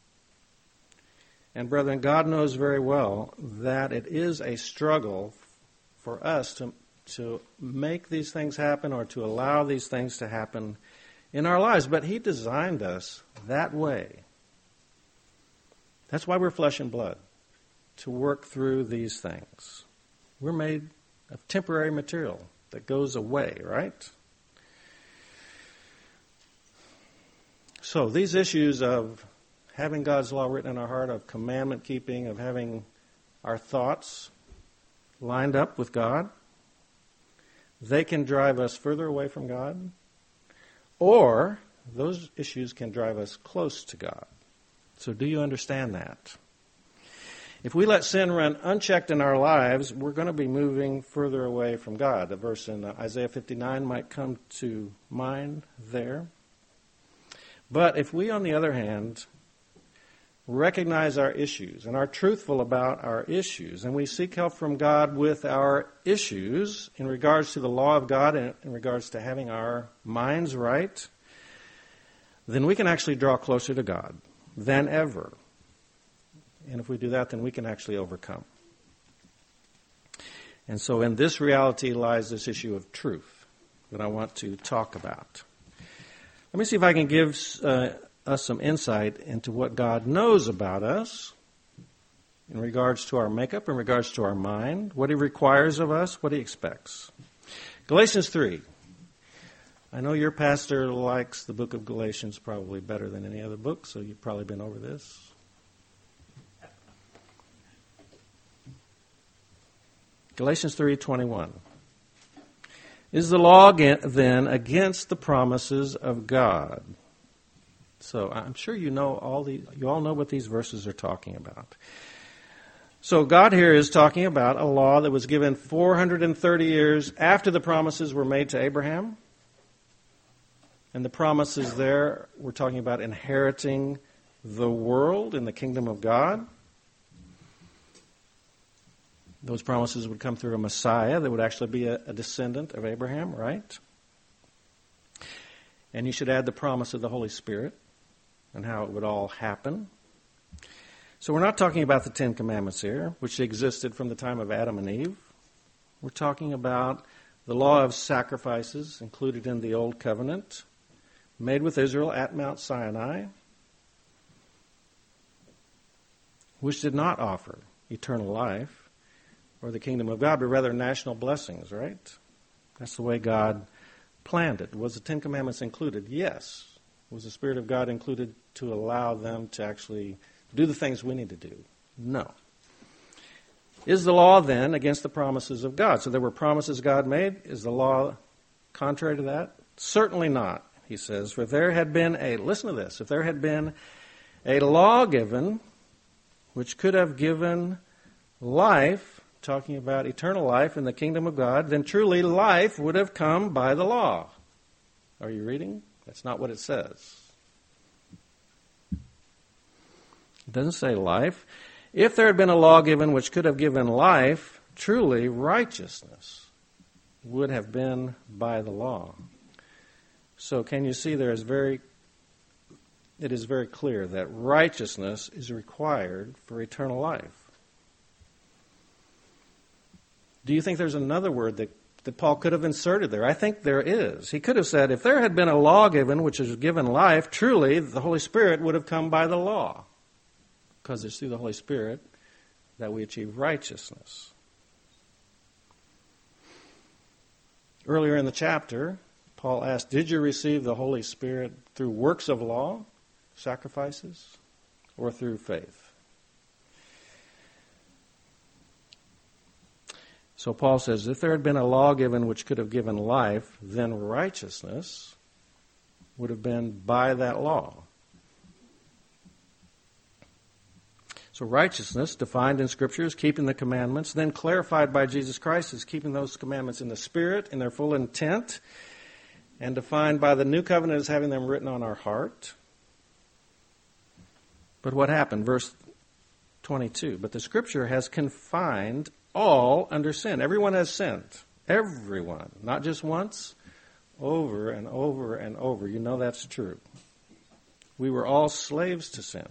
And brethren, God knows very well that it is a struggle for us to, to make these things happen or to allow these things to happen in our lives. But He designed us that way. That's why we're flesh and blood, to work through these things. We're made of temporary material that goes away, right? So these issues of having God's law written in our heart, of commandment keeping, of having our thoughts lined up with God, they can drive us further away from God, or those issues can drive us close to God. So do you understand that? If we let sin run unchecked in our lives, we're going to be moving further away from God. The verse in Isaiah fifty-nine might come to mind there. But if we, on the other hand, recognize our issues and are truthful about our issues, and we seek help from God with our issues in regards to the law of God and in regards to having our minds right, then we can actually draw closer to God than ever. And if we do that, then we can actually overcome. And so in this reality lies this issue of truth that I want to talk about. Let me see if I can give uh, us some insight into what God knows about us in regards to our makeup, in regards to our mind, what He requires of us, what He expects. Galatians three. I know your pastor likes the book of Galatians probably better than any other book, so you've probably been over this. Galatians three twenty-one. Is the law then against the promises of God? So I'm sure you know all the you all know what these verses are talking about. So God here is talking about a law that was given four hundred thirty years after the promises were made to Abraham. And the promises there, we're talking about inheriting the world in the kingdom of God. Those promises would come through a Messiah that would actually be a, a descendant of Abraham, right? And you should add the promise of the Holy Spirit and how it would all happen. So we're not talking about the Ten Commandments here, which existed from the time of Adam and Eve. We're talking about the law of sacrifices included in the Old Covenant, made with Israel at Mount Sinai, which did not offer eternal life or the kingdom of God, but rather national blessings, right? That's the way God planned it. Was the Ten Commandments included? Yes. Was the Spirit of God included to allow them to actually do the things we need to do? No. Is the law then against the promises of God? So there were promises God made. Is the law contrary to that? Certainly not, he says. For there had been a, listen to this, if there had been a law given which could have given life, talking about eternal life in the kingdom of God, then truly life would have come by the law. Are you reading? That's not what it says. It doesn't say life. If there had been a law given which could have given life, truly righteousness would have been by the law. So can you see there is very, it is very clear that righteousness is required for eternal life. Do you think there's another word that, that Paul could have inserted there? I think there is. He could have said, if there had been a law given which has given life, truly the Holy Spirit would have come by the law. Because it's through the Holy Spirit that we achieve righteousness. Earlier in the chapter, Paul asked, did you receive the Holy Spirit through works of law, sacrifices, or through faith? So Paul says, if there had been a law given which could have given life, then righteousness would have been by that law. So righteousness, defined in Scripture, is keeping the commandments, then clarified by Jesus Christ as keeping those commandments in the Spirit, in their full intent, and defined by the new covenant as having them written on our heart. But what happened? Verse twenty-two. But the Scripture has confined all under sin. Everyone has sinned. Everyone. Not just once. Over and over and over. You know that's true. We were all slaves to sin.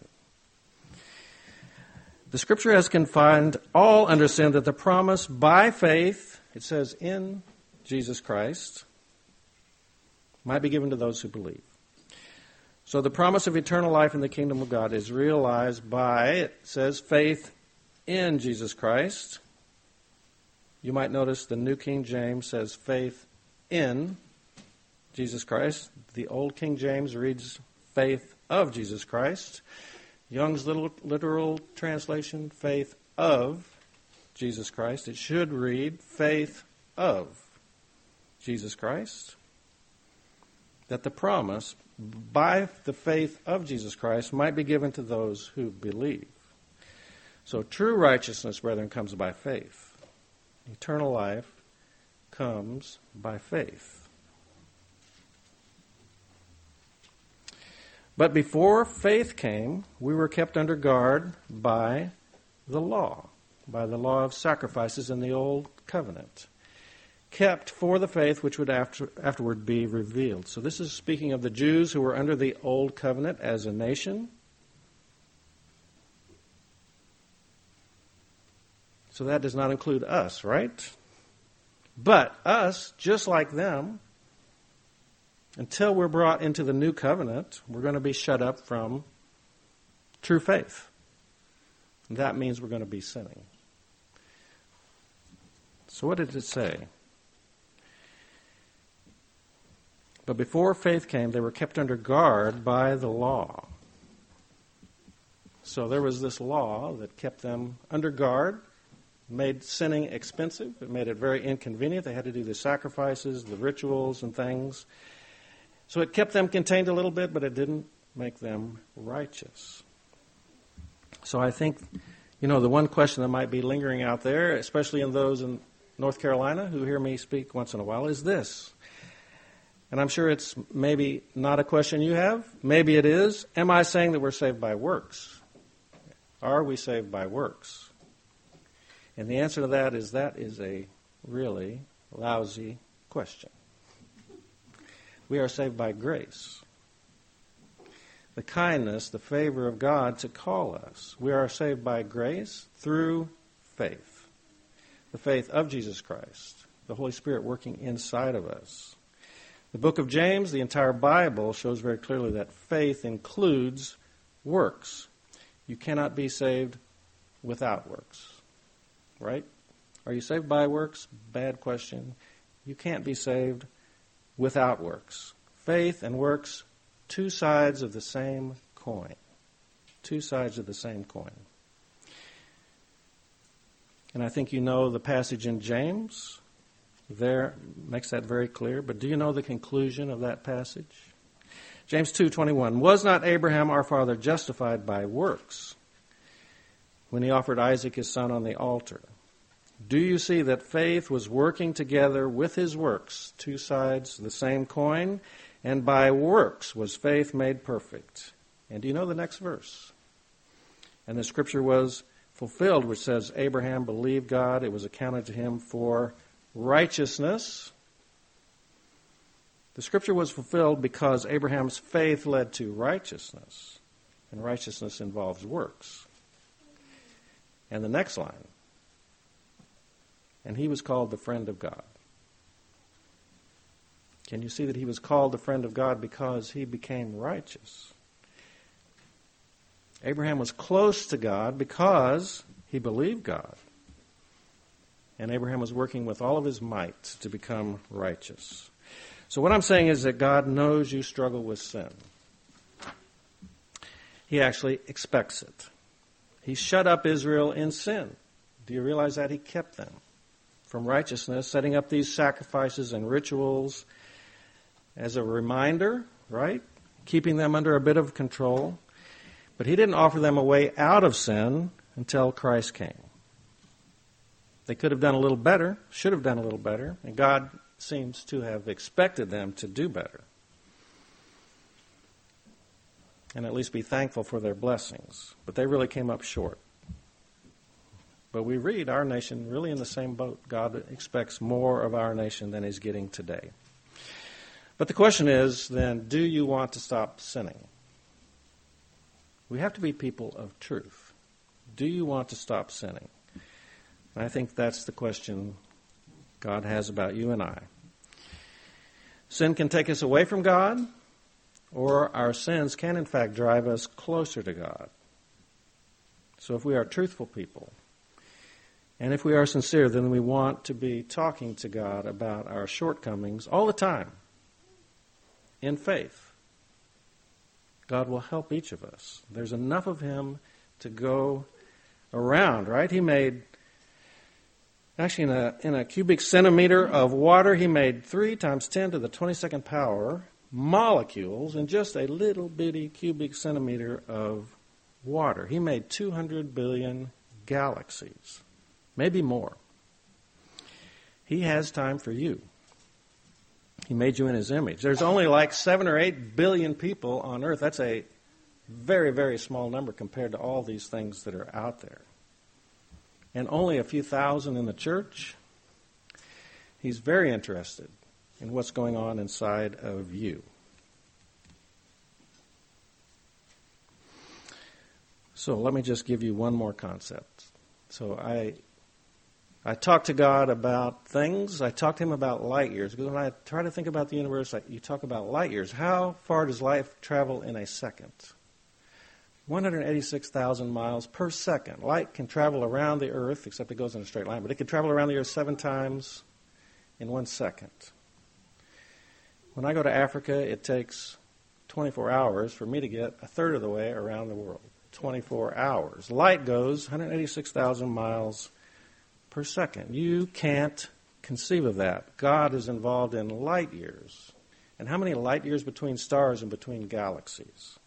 The Scripture has confined all under sin that the promise by faith, it says in Jesus Christ, might be given to those who believe. So the promise of eternal life in the kingdom of God is realized by, it says, faith in Jesus Christ. You might notice the New King James says faith in Jesus Christ. The Old King James reads faith of Jesus Christ. Young's little literal translation, faith of Jesus Christ. It should read faith of Jesus Christ. That the promise by the faith of Jesus Christ might be given to those who believe. So true righteousness, brethren, comes by faith. Eternal life comes by faith. But before faith came, we were kept under guard by the law, by the law of sacrifices in the old covenant, kept for the faith which would after, afterward be revealed. So this is speaking of the Jews who were under the old covenant as a nation. So that does not include us, right? But us, just like them, until we're brought into the new covenant, we're going to be shut up from true faith. And that means we're going to be sinning. So what did it say? But before faith came, they were kept under guard by the law. So there was this law that kept them under guard, made sinning expensive. It made it very inconvenient. They had to do the sacrifices, the rituals and things. So it kept them contained a little bit, but it didn't make them righteous. So I think, you know, the one question that might be lingering out there, especially in those in North Carolina who hear me speak once in a while, is this. And I'm sure it's maybe not a question you have. Maybe it is. Am I saying that we're saved by works? Are we saved by works? And the answer to that is that is a really lousy question. We are saved by grace. The kindness, the favor of God to call us. We are saved by grace through faith. The faith of Jesus Christ. The Holy Spirit working inside of us. The book of James, the entire Bible, shows very clearly that faith includes works. You cannot be saved without works. Right? Are you saved by works? Bad question. You can't be saved without works. Faith and works, two sides of the same coin. Two sides of the same coin. And I think you know the passage in James. There makes that very clear. But do you know the conclusion of that passage? James two twenty-one. Was not Abraham our father justified by works when he offered Isaac his son on the altar? Do you see that faith was working together with his works, two sides of the same coin, and by works was faith made perfect? And do you know the next verse? And the scripture was fulfilled, which says, Abraham believed God, it was accounted to him for righteousness. The scripture was fulfilled because Abraham's faith led to righteousness, and righteousness involves works. And the next line, and he was called the friend of God. Can you see that he was called the friend of God because he became righteous? Abraham was close to God because he believed God. And Abraham was working with all of his might to become righteous. So what I'm saying is that God knows you struggle with sin. He actually expects it. He shut up Israel in sin. Do you realize that? He kept them from righteousness, setting up these sacrifices and rituals as a reminder, right? Keeping them under a bit of control. But he didn't offer them a way out of sin until Christ came. They could have done a little better, should have done a little better, and God seems to have expected them to do better. And at least be thankful for their blessings. But they really came up short. But we read our nation really in the same boat. God expects more of our nation than he's getting today. But the question is, then, do you want to stop sinning? We have to be people of truth. Do you want to stop sinning? And I think that's the question God has about you and I. Sin can take us away from God, or our sins can, in fact, drive us closer to God. So if we are truthful people, and if we are sincere, then we want to be talking to God about our shortcomings all the time, in faith. God will help each of us. There's enough of him to go around, right? He made, actually in a, in a cubic centimeter of water, he made three times ten to the twenty-second power molecules in just a little bitty cubic centimeter of water. He made two hundred billion galaxies, maybe more. He has time for you. He made you in his image. There's only like seven or eight billion people on earth. That's a very, very small number compared to all these things that are out there. And only a few thousand in the church. He's very interested in what's going on inside of you. So let me just give you one more concept. So I I talk to God about things. I talk to him about light years. Because when I try to think about the universe, I, you talk about light years. How far does light travel in a second? one hundred eighty-six thousand miles per second. Light can travel around the earth, except it goes in a straight line, but it can travel around the earth seven times in one second. When I go to Africa, it takes twenty-four hours for me to get a third of the way around the world. twenty-four hours. Light goes one hundred eighty-six thousand miles per second. You can't conceive of that. God is involved in light years. And how many light years between stars and between galaxies?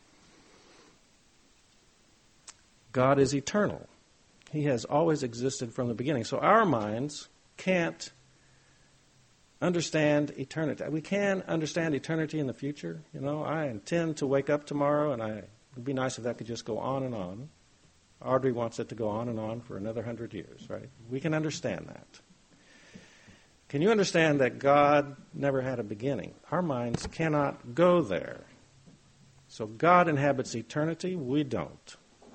God is eternal. He has always existed from the beginning. So our minds can't understand eternity. We can understand eternity in the future. You know, I intend to wake up tomorrow, and I, it'd be nice if that could just go on and on. Audrey wants it to go on and on for another hundred years, right? We can understand that. Can you understand that God never had a beginning? Our minds cannot go there. So God inhabits eternity. We don't.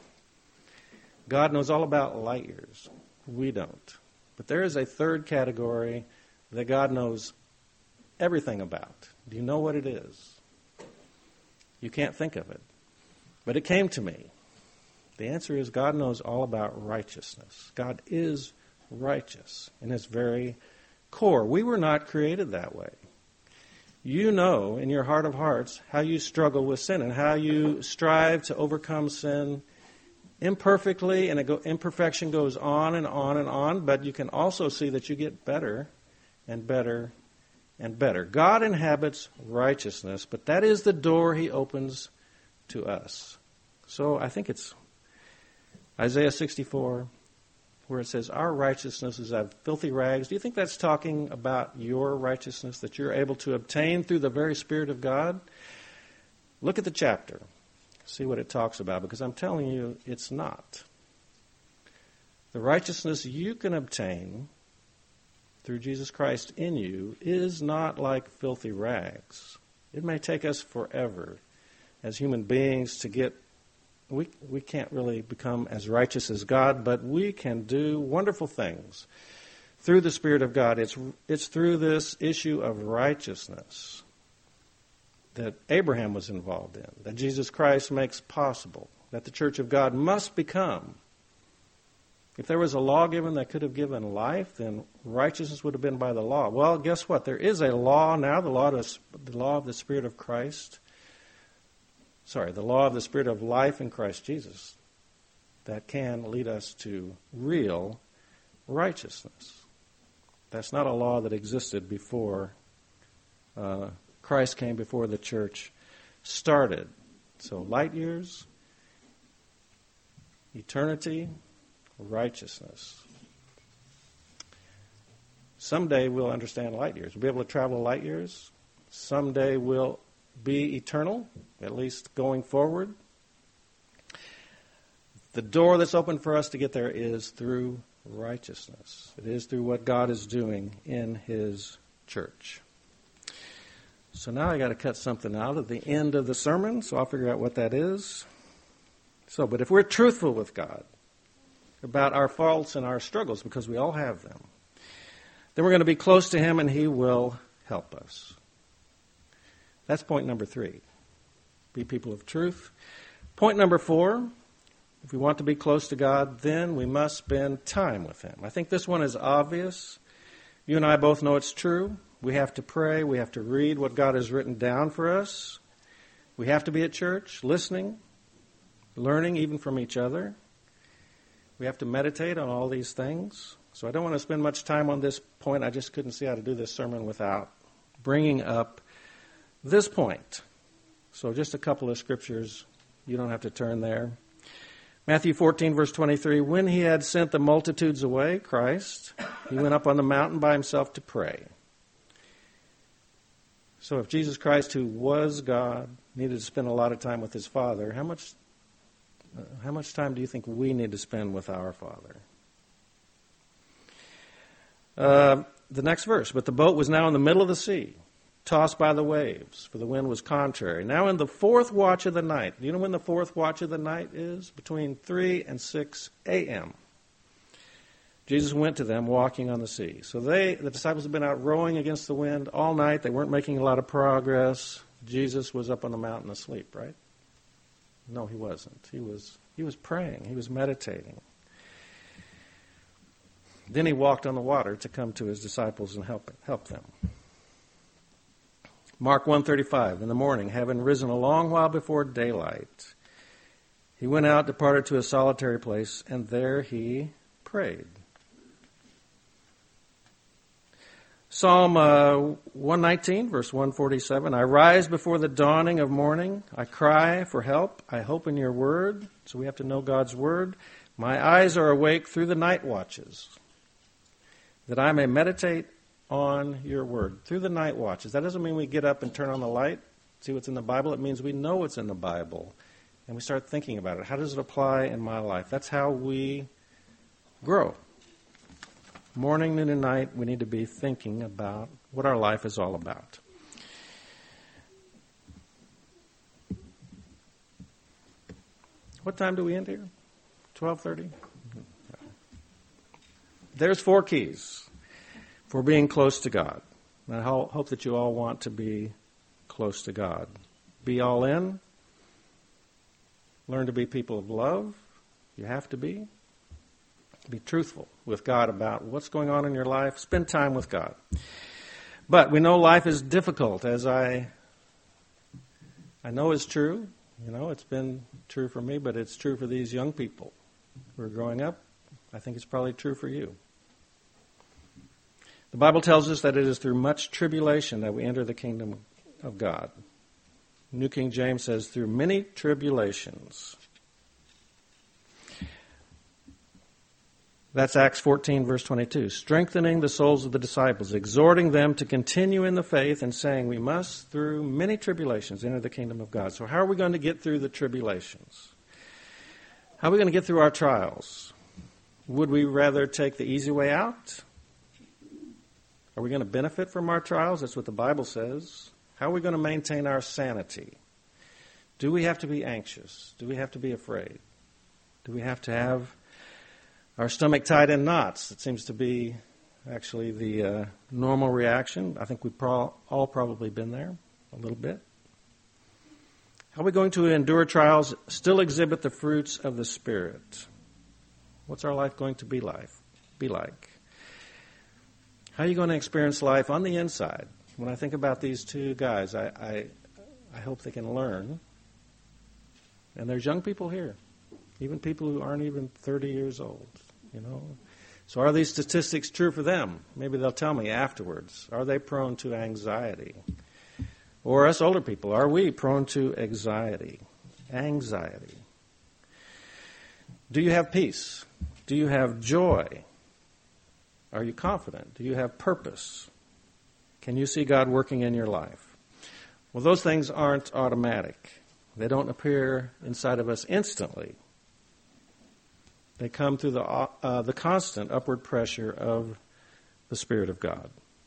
God knows all about light years. We don't. But there is a third category that God knows everything about. Do you know what it is? You can't think of it. But it came to me. The answer is God knows all about righteousness. God is righteous in his very core. We were not created that way. You know in your heart of hearts how you struggle with sin and how you strive to overcome sin imperfectly, and it go, imperfection goes on and on and on, but you can also see that you get better and better and better. God inhabits righteousness, but that is the door he opens to us. So I think it's Isaiah sixty-four, where it says, our righteousness is as filthy rags. Do you think that's talking about your righteousness that you're able to obtain through the very Spirit of God? Look at the chapter. See what it talks about, because I'm telling you, it's not. The righteousness you can obtain through Jesus Christ in you is not like filthy rags. It may take us forever as human beings to get, we, we can't really become as righteous as God, but we can do wonderful things through the Spirit of God. It's, it's through this issue of righteousness that Abraham was involved in, that Jesus Christ makes possible, that the Church of God must become. If there was a law given that could have given life, then righteousness would have been by the law. Well, guess what? There is a law now, the law of the, law of the Spirit of Christ. Sorry, the law of the Spirit of life in Christ Jesus that can lead us to real righteousness. That's not a law that existed before uh, Christ came, before the church started. So light years, eternity, righteousness. Someday we'll understand light years. We'll be able to travel light years. Someday we'll be eternal, at least going forward. The door that's open for us to get there is through righteousness. It is through what God is doing in His church. So now I got to cut something out at the end of the sermon, so I'll figure out what that is. So, but if we're truthful with God about our faults and our struggles, because we all have them, then we're going to be close to Him and He will help us. That's point number three. Be people of truth. Point number four, if we want to be close to God, then we must spend time with Him. I think this one is obvious. You and I both know it's true. We have to pray. We have to read what God has written down for us. We have to be at church, listening, learning even from each other. We have to meditate on all these things. So I don't want to spend much time on this point. I just couldn't see how to do this sermon without bringing up this point. So just a couple of scriptures. You don't have to turn there. Matthew fourteen, verse twenty-three, when He had sent the multitudes away, Christ, He went up on the mountain by Himself to pray. So if Jesus Christ, who was God, needed to spend a lot of time with His Father, how much, uh, how much time do you think we need to spend with our Father? Uh, the next verse, but the boat was now in the middle of the sea, tossed by the waves, for the wind was contrary. Now in the fourth watch of the night, do you know when the fourth watch of the night is? Between three and six a.m. Jesus went to them walking on the sea. So they, the disciples had been out rowing against the wind all night. They weren't making a lot of progress. Jesus was up on the mountain asleep, right? No, He wasn't. He was, he was praying. He was meditating. Then He walked on the water to come to His disciples and help, help them. Mark one thirty-five, in the morning, having risen a long while before daylight, He went out, departed to a solitary place, and there He prayed. Psalm uh, one nineteen, verse one forty-seven, I rise before the dawning of morning. I cry for help. I hope in Your word. So we have to know God's word. My eyes are awake through the night watches, that I may meditate on Your word. Through the night watches. That doesn't mean we get up and turn on the light, see what's in the Bible. It means we know what's in the Bible, and we start thinking about it. How does it apply in my life? That's how we grow. Morning, noon, and night, we need to be thinking about what our life is all about. What time do we end here? twelve thirty? There's four keys for being close to God. And I hope that you all want to be close to God. Be all in. Learn to be people of love. You have to be. Be truthful with God about what's going on in your life. Spend time with God. But we know life is difficult, as I I know is true. You know, it's been true for me, but it's true for these young people who are growing up. I think it's probably true for you. The Bible tells us that it is through much tribulation that we enter the kingdom of God. New King James says, through many tribulations. That's Acts fourteen, verse twenty-two. Strengthening the souls of the disciples, exhorting them to continue in the faith, and saying we must, through many tribulations, enter the kingdom of God. So how are we going to get through the tribulations? How are we going to get through our trials? Would we rather take the easy way out? Are we going to benefit from our trials? That's what the Bible says. How are we going to maintain our sanity? Do we have to be anxious? Do we have to be afraid? Do we have to have our stomach tied in knots? It seems to be actually the uh, normal reaction. I think we've pro- all probably been there a little bit. How are we going to endure trials, still exhibit the fruits of the Spirit? What's our life going to be like? Be like? How are you going to experience life on the inside? When I think about these two guys, I, I, I hope they can learn. And there's young people here, even people who aren't even thirty years old, you know. So are these statistics true for them? Maybe they'll tell me afterwards. Are they prone to anxiety? Or us older people, are we prone to anxiety? Anxiety. Do you have peace? Do you have joy? Are you confident? Do you have purpose? Can you see God working in your life? Well, those things aren't automatic. They don't appear inside of us instantly. They come through the uh, the constant upward pressure of the Spirit of God.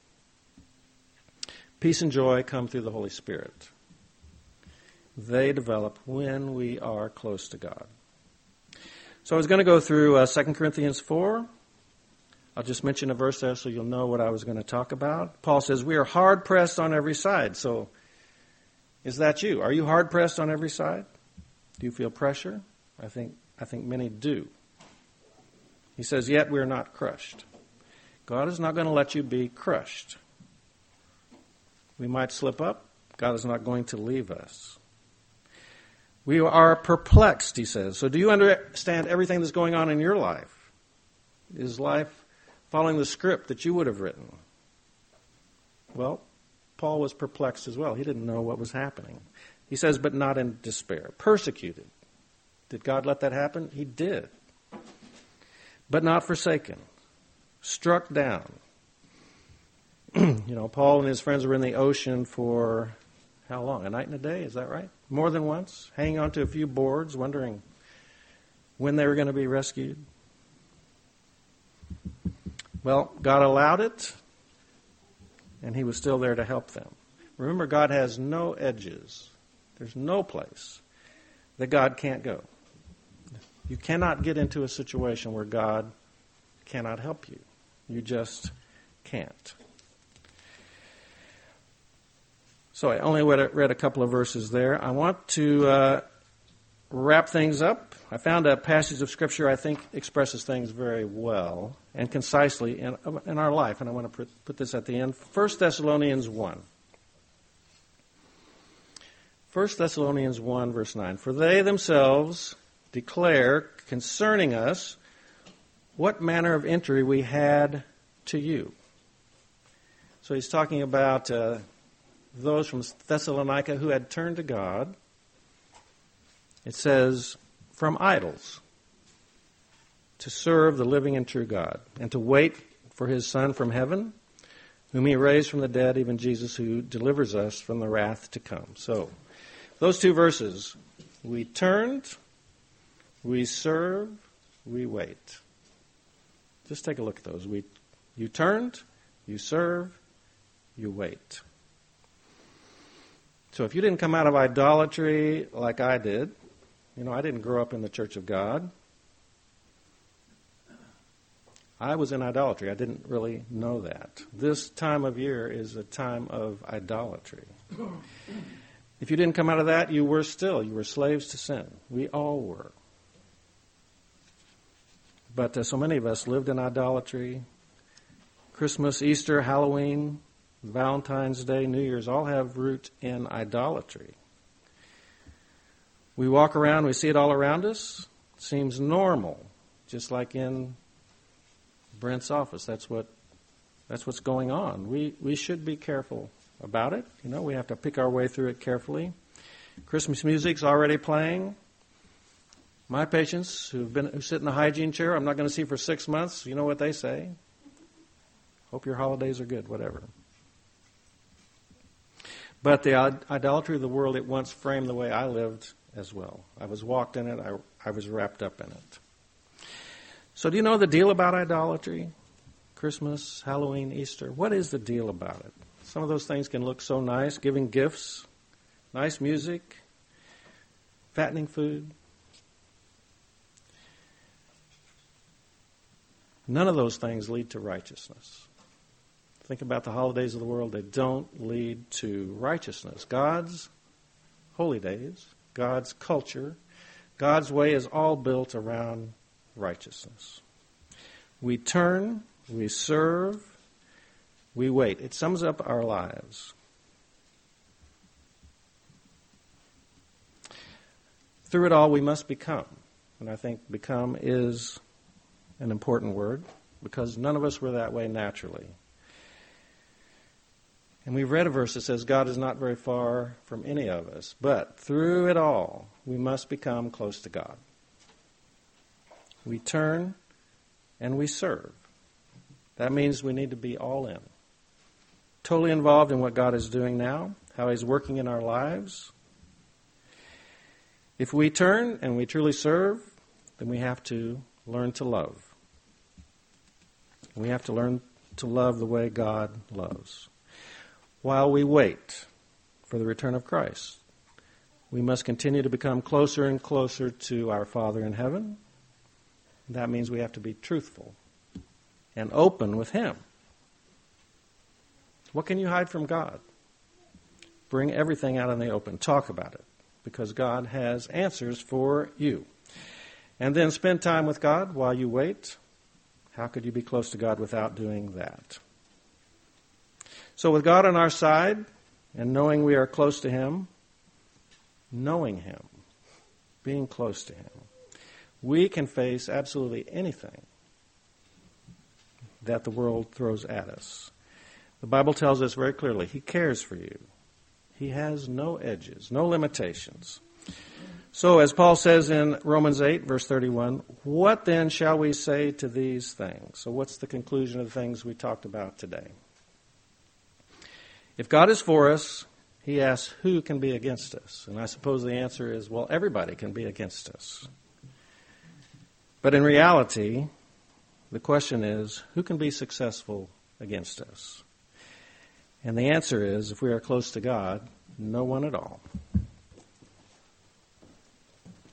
Peace and joy come through the Holy Spirit. They develop when we are close to God. So I was going to go through uh, Second Corinthians four. I'll just mention a verse there so you'll know what I was going to talk about. Paul says, we are hard-pressed on every side. So is that you? Are you hard-pressed on every side? Do you feel pressure? I think I think many do. He says, yet we are not crushed. God is not going to let you be crushed. We might slip up. God is not going to leave us. We are perplexed, he says. So do you understand everything that's going on in your life? Is life following the script that you would have written? Well, Paul was perplexed as well. He didn't know what was happening. He says, but not in despair. Persecuted. Did God let that happen? He did. But not forsaken. Struck down. You know, Paul and his friends were in the ocean for how long? A night and a day, is that right? More than once, hanging onto a few boards, wondering when they were going to be rescued. Well, God allowed it, and he was still there to help them. Remember, God has no edges. There's no place that God can't go. You cannot get into a situation where God cannot help you. You just can't. So I only read a couple of verses there. I want to uh, wrap things up. I found a passage of Scripture I think expresses things very well and concisely in, in our life, and I want to put, put this at the end. First Thessalonians one. First Thessalonians one, verse nine. For they themselves declare concerning us what manner of entry we had to you. So he's talking about uh, those from Thessalonica who had turned to God. It says, from idols, to serve the living and true God, and to wait for his Son from heaven, whom he raised from the dead, even Jesus, who delivers us from the wrath to come. So, those two verses, we turned, we serve, we wait. Just take a look at those. We, you turned, you serve, you wait. So if you didn't come out of idolatry like I did, you know, I didn't grow up in the Church of God. I was in idolatry. I didn't really know that. This time of year is a time of idolatry. If you didn't come out of that, you were still. You were slaves to sin. We all were. But uh, so many of us lived in idolatry. Christmas, Easter, Halloween, Valentine's Day, New Year's all have root in idolatry. We walk around, we see it all around us. It seems normal, just like in Brent's office. That's what that's what's going on. We we should be careful about it. You know, we have to pick our way through it carefully. Christmas music's already playing. My patients who've been who sit in the hygiene chair, I'm not going to see for six months. You know what they say? Hope your holidays are good, whatever. But the idolatry of the world, it once framed the way I lived as well. I was walked in it. I, I was wrapped up in it. So do you know the deal about idolatry? Christmas, Halloween, Easter. What is the deal about it? Some of those things can look so nice, giving gifts, nice music, fattening food. None of those things lead to righteousness. Think about the holidays of the world. They don't lead to righteousness. God's holy days, God's culture, God's way is all built around righteousness. We turn, we serve, we wait. It sums up our lives. Through it all, we must become. And I think become is an important word because none of us were that way naturally. And we've read a verse that says God is not very far from any of us, but through it all, we must become close to God. we turn, and we serve. That means we need to be all in. Totally involved in what God is doing now, how He's working in our lives. If we turn and we truly serve, then we have to learn to love. We have to learn to love the way God loves. While we wait for the return of Christ, we must continue to become closer and closer to our Father in heaven. That means we have to be truthful and open with Him. What can you hide from God? Bring everything out in the open. Talk about it, because God has answers for you. And then spend time with God while you wait. How could you be close to God without doing that? So with God on our side, and knowing we are close to Him, knowing Him, being close to Him, we can face absolutely anything that the world throws at us. The Bible tells us very clearly, He cares for you. He has no edges, no limitations. So as Paul says in Romans eight, verse thirty-one, what then shall we say to these things? So what's the conclusion of the things we talked about today? If God is for us, He asks, who can be against us? And I suppose the answer is, well, everybody can be against us. But in reality, the question is, who can be successful against us? And the answer is, if we are close to God, no one at all.